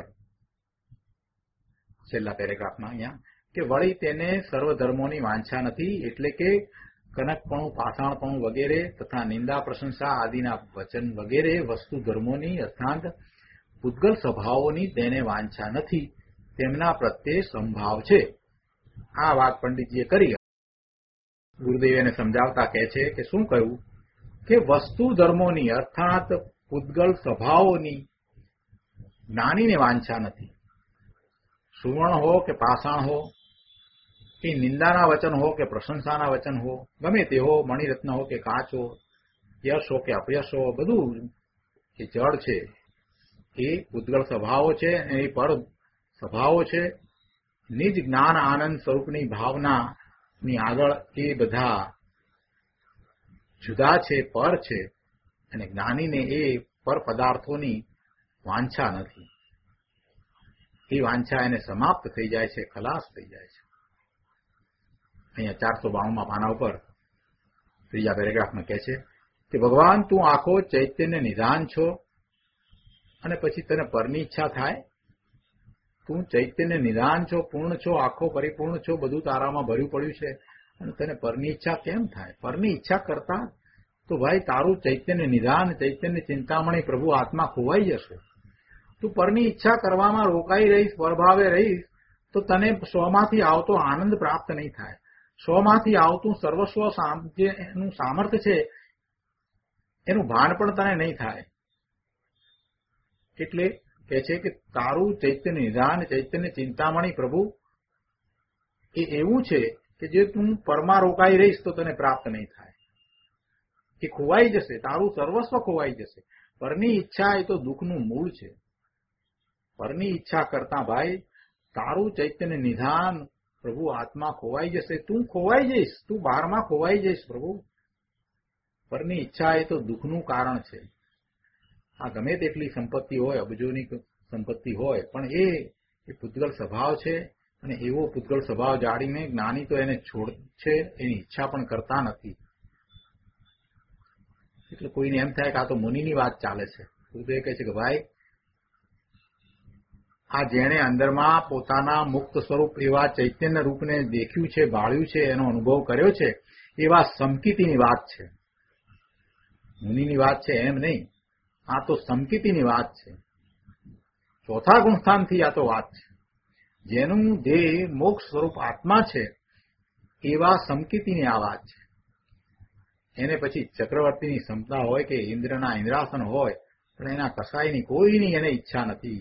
છેલ્લા પેરેગ્રાફમાં અહીંયા કે વળી તેને સર્વ ધર્મોની વાંછા નથી, એટલે કે કનકપણું, પાષાણપણું વગેરે તથા નિંદા પ્રશંસા આદિના વચન વગેરે વસ્તુ ધર્મોની અર્થાત પૂતગલ સ્વભાવોની તેને વાંછા નથી, તેમના પ્રત્યે સંભાવ છે. આ વાત પંડિતજીએ કરી. ગુરુદેવ એને સમજાવતા કહે છે કે શું કહ્યું કે વસ્તુ ધર્મોની અર્થાત પૂતગલ સ્વભાવોની જ્ઞાનીને વાંછા નથી. સુવર્ણ હો કે પાષાણ હો, કે નિંદાના વચન હો કે પ્રશંસાના વચન હો, ગમે તે હો, મણિરત્ન હો કે કાચ હો, યશ હો કે અપયશ હો, બધું એ જળ છે. એ પૂતગલ સ્વભાવો છે, એ પર સ્વભાવો છે. નિજ જ્ઞાન આનંદ સ્વરૂપની ભાવનાની આગળ એ બધા જુદા છે, પર છે. અને જ્ઞાનીને એ પર પદાર્થોની વાંછા નથી. એ વાંછા એને સમાપ્ત થઈ જાય છે, ખલાસ થઈ જાય છે. અહીંયા ચારસો બાણુંમાં પાના ઉપર ત્રીજા પેરેગ્રાફમાં કહે છે કે ભગવાન તું આખો ચૈતન્ય નિધાન છો, અને પછી તને પરની ઈચ્છા થાય. તું ચૈતન્ય નિધાન છો, પૂર્ણ છો, આખો પરિપૂર્ણ છો, બધું તારામાં ભર્યું પડ્યું છે, અને તને પરની ઈચ્છા કેમ થાય? પરની ઈચ્છા કરતા તો ભાઈ તારું ચૈતન્ય નિધાન, ચૈતન્ય ચિંતામણી પ્રભુ આત્મા ખોવાઈ જશે. તું પરની ઈચ્છા કરવામાં રોકાઈ રહીશ, પરભાવે રહીશ, તો તને સ્વમાંથી આવતો આનંદ પ્રાપ્ત નહીં થાય. સ્વમાંથી આવતું સર્વસ્વ જે એનું સામર્થ્ય છે એનું ભાન પણ તને નહીં થાય. એટલે કહે છે કે તારું ચૈતન્ય નિધાન, ચૈતન્ય ચિંતામણી પ્રભુ એ એવું છે કે જે તું પરમાં રોકાઈ રહીશ તો તને પ્રાપ્ત નહીં થાય. એ ખોવાઈ જશે, તારું સર્વસ્વ ખોવાઈ જશે. પરની ઈચ્છા એ તો દુઃખનું મૂળ છે. પરની ઈચ્છા કરતા ભાઈ તારું ચૈતન્ય નિધાન પ્રભુ આત્મા ખોવાઈ જશે. તું ખોવાઈ જઈશ, તું બહારમાં ખોવાઈ જઈશ પ્રભુ. પરની ઈચ્છા એ તો દુઃખનું કારણ છે. આ ગમે તેટલી સંપત્તિ હોય, અબજોની સંપત્તિ હોય, પણ એ એ પૂતગલ સ્વભાવ છે. અને એવો પૂતગલ સ્વભાવ જાણીને જ્ઞાની તો એને છોડ છે, એની ઈચ્છા પણ કરતા નથી. એટલે કોઈને એમ થાય કે આ તો મુનિની વાત ચાલે છે. ગુરુદેવ કહે છે કે ભાઈ આ જેણે અંદરમાં પોતાના મુક્ત સ્વરૂપ એવા ચૈતન્ય રૂપને દેખ્યું છે, ભાળ્યું છે, એનો અનુભવ કર્યો છે, એવા સમકીતીની વાત છે. મુનિની વાત છે એમ નહીં, આ તો સમકીતીની વાત છે. ચોથા ગુણસ્થાનથી આ તો વાત છે. જેનું દેહ મોક્ષ સ્વરૂપ આત્મા છે એવા સમકીતીની આ વાત છે. એને પછી ચક્રવર્તીની ક્ષમતા હોય કે ઇન્દ્રના ઇન્દ્રાસન હોય, પણ એના કસાયની કોઈની એને ઈચ્છા નથી.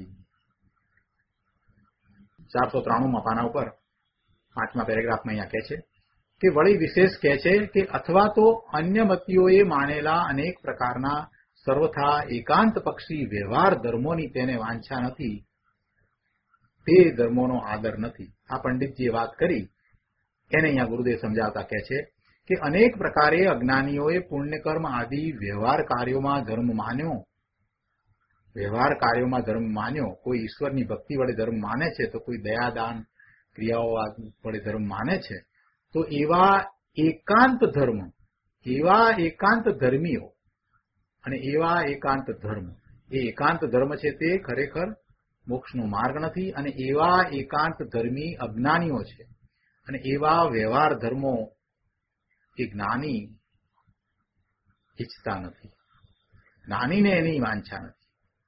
ચારસો ત્રાણુંમાં પાના ઉપર પાંચમા પેરેગ્રાફમાં અહીંયા કહે છે કે વળી વિશેષ કહે છે કે અથવા તો અન્ય મતીઓએ માનેલા અનેક પ્રકારના સર્વથા એકાંત પક્ષી વ્યવહાર ધર્મોની તેને વાંછા નથી, તે ધર્મોનો આદર નથી. આ પંડિતજીએ વાત કરી એને અહીંયા ગુરુદેવ સમજાવતા કહે છે કે અનેક પ્રકારે અજ્ઞાનીઓએ પુણ્યકર્મ આદિ વ્યવહાર કાર્યોમાં ધર્મ માન્યો. વ્યવહાર કાર્યોમાં ધર્મ માન્યો. કોઈ ઈશ્વરની ભક્તિ વડે ધર્મ માને છે, તો કોઈ દયાદાન ક્રિયાઓ વડે ધર્મ માને છે. તો એવા એકાંત ધર્મ, એવા એકાંત ધર્મીઓ અને એવા એકાંત ધર્મ, એ એકાંત ધર્મ છે તે ખરેખર મોક્ષનો માર્ગ નથી. અને એવા એકાંત ધર્મી અજ્ઞાનીઓ છે. અને એવા વ્યવહાર ધર્મો એ જ્ઞાની ઈચ્છતા નથી. જ્ઞાનીને એની વાંછા નથી.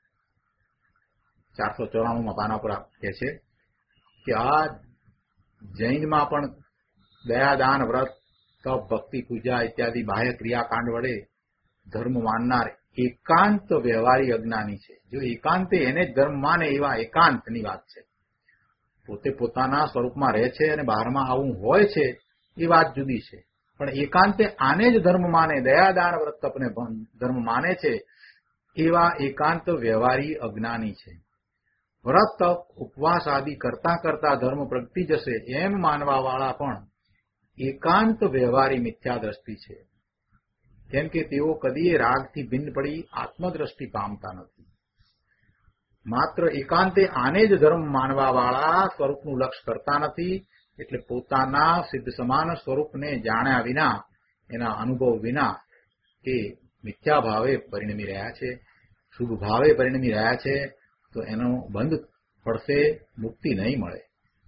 ચારસો ચોરાણુંમાં પાના પર કહે છે કે આ જૈનમાં પણ દયાદાન, વ્રત, તપ, ભક્તિ, પૂજા ઇત્યાદિ બાહ્ય ક્રિયાકાંડ વડે ધર્મ માનનાર એકાંત વ્યવહારી અજ્ઞાની છે. જો એકાંતે એને જ ધર્મ માને એવા એકાંતની વાત છે. પોતે પોતાના સ્વરૂપમાં રહે છે અને બહારમાં આવું હોય છે એ વાત જુદી છે. પણ એકાંતે આને જ ધર્મ માને, દયાદાન, વ્રત, તપને ધર્મ માને છે એવા એકાંત વ્યવહારી અજ્ઞાની છે. વ્રત તપ ઉપવાસ આદિ કરતા કરતા ધર્મ પ્રગટી જશે એમ માનવાવાળા પણ એકાંત વ્યવહારી મિથ્યા દ્રષ્ટિ છે, કેમ કે તેઓ કદીએ રાગથી ભિન્ન પડી આત્મદ્રષ્ટિ પામતા નથી. માત્ર એકાંતે આને જ ધર્મ માનવાવાળા સ્વરૂપનું લક્ષ્ય કરતા નથી, એટલે પોતાના સિદ્ધ સમાન સ્વરૂપને જાણ્યા વિના, એના અનુભવ વિના એ મિથ્યા ભાવે પરિણમી રહ્યા છે, શુભ ભાવે પરિણમી રહ્યા છે. તો એનો બંધ પડશે, મુક્તિ નહીં મળે.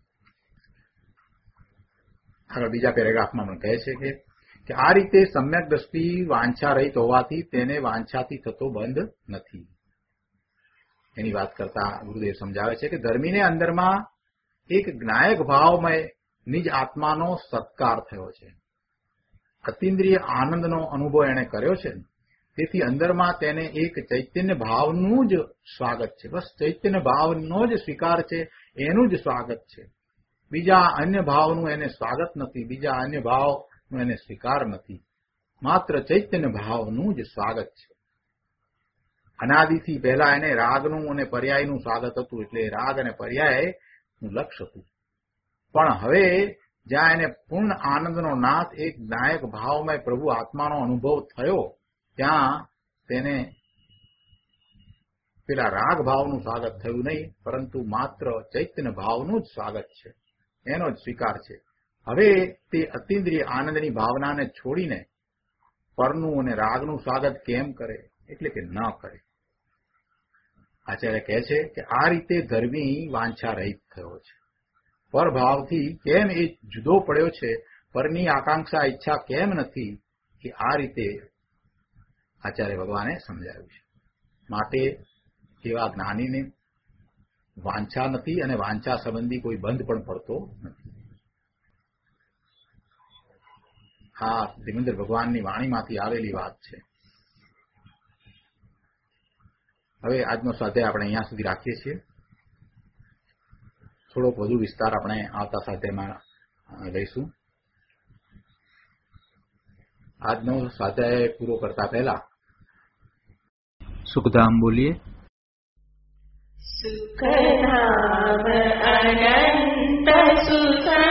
આગળ બીજા પેરેગ્રાફમાં પણ કહે છે કે કે આ રીતે સમ્યક દ્રષ્ટિ વાંછા રહિત હોવાથી તેને વાંછાથી થતો બંધ નથી. એની વાત કરતા ગુરુદેવ સમજાવે છે કે ધર્મીને અંદરમાં એક જ્ઞાયક ભાવમય નિજ આત્માનો સત્કાર થયો છે. અતિન્દ્રિય આનંદનો અનુભવ એણે કર્યો છે, તેથી અંદરમાં તેને એક ચૈતન્ય ભાવનું જ સ્વાગત છે. બસ ચૈતન્ય ભાવનો જ સ્વીકાર છે, એનું જ સ્વાગત છે. બીજા અન્ય ભાવનું એને સ્વાગત નથી, બીજા અન્ય ભાવનો એને સ્વીકાર નથી. માત્ર ચૈતન્ય ભાવનું જ સ્વાગત છે. અનાદિથી પહેલા એને રાગનું અને પર્યાયનું સ્વાગત હતું, એટલે રાગ અને પર્યાયનું લક્ષ્ય હતું. પણ હવે જ્યાં એને પૂર્ણ આનંદનો નાથ એક જ્ઞાયક ભાવમય પ્રભુ આત્માનો અનુભવ થયો, ત્યાં તેને પેલા રાગ ભાવનું સ્વાગત થયું નહીં, પરંતુ માત્ર ચૈતન્ય ભાવનું જ સ્વાગત છે, એનો જ સ્વીકાર છે. હવે તે અતિન્દ્રિય આનંદની ભાવનાને છોડીને પરનું અને રાગનું સ્વાગત કેમ કરે? એટલે કે ન કરે. આચાર્ય કહે છે કે આ રીતે ધર્મી વાંછા રહિત થયો છે. પરભાવથી કેમ એ જુદો પડ્યો છે, પરની આકાંક્ષા ઈચ્છા કેમ નથી, કે આ રીતે આચાર્ય ભગવાને સમજાવ્યું છે. માટે એવા જ્ઞાનીને વાંછા નથી અને વાંછા સંબંધી કોઈ બંધ પણ પડતો નથી. આ ધર્મેન્દ્ર ભગવાનની વાણીમાંથી આવેલી વાત છે. હવે આજનો સ્વાધ્યાય આપણે અહીંયા સુધી રાખીએ છીએ. થોડોક વધુ વિસ્તાર આપણે આવતા સ્વાધ્યાયમાં લઈશું. આજનો સ્વાધ્યાય પૂરો કરતા પહેલા સુખધામ બોલીએ. સુખધામ અનંત સુખ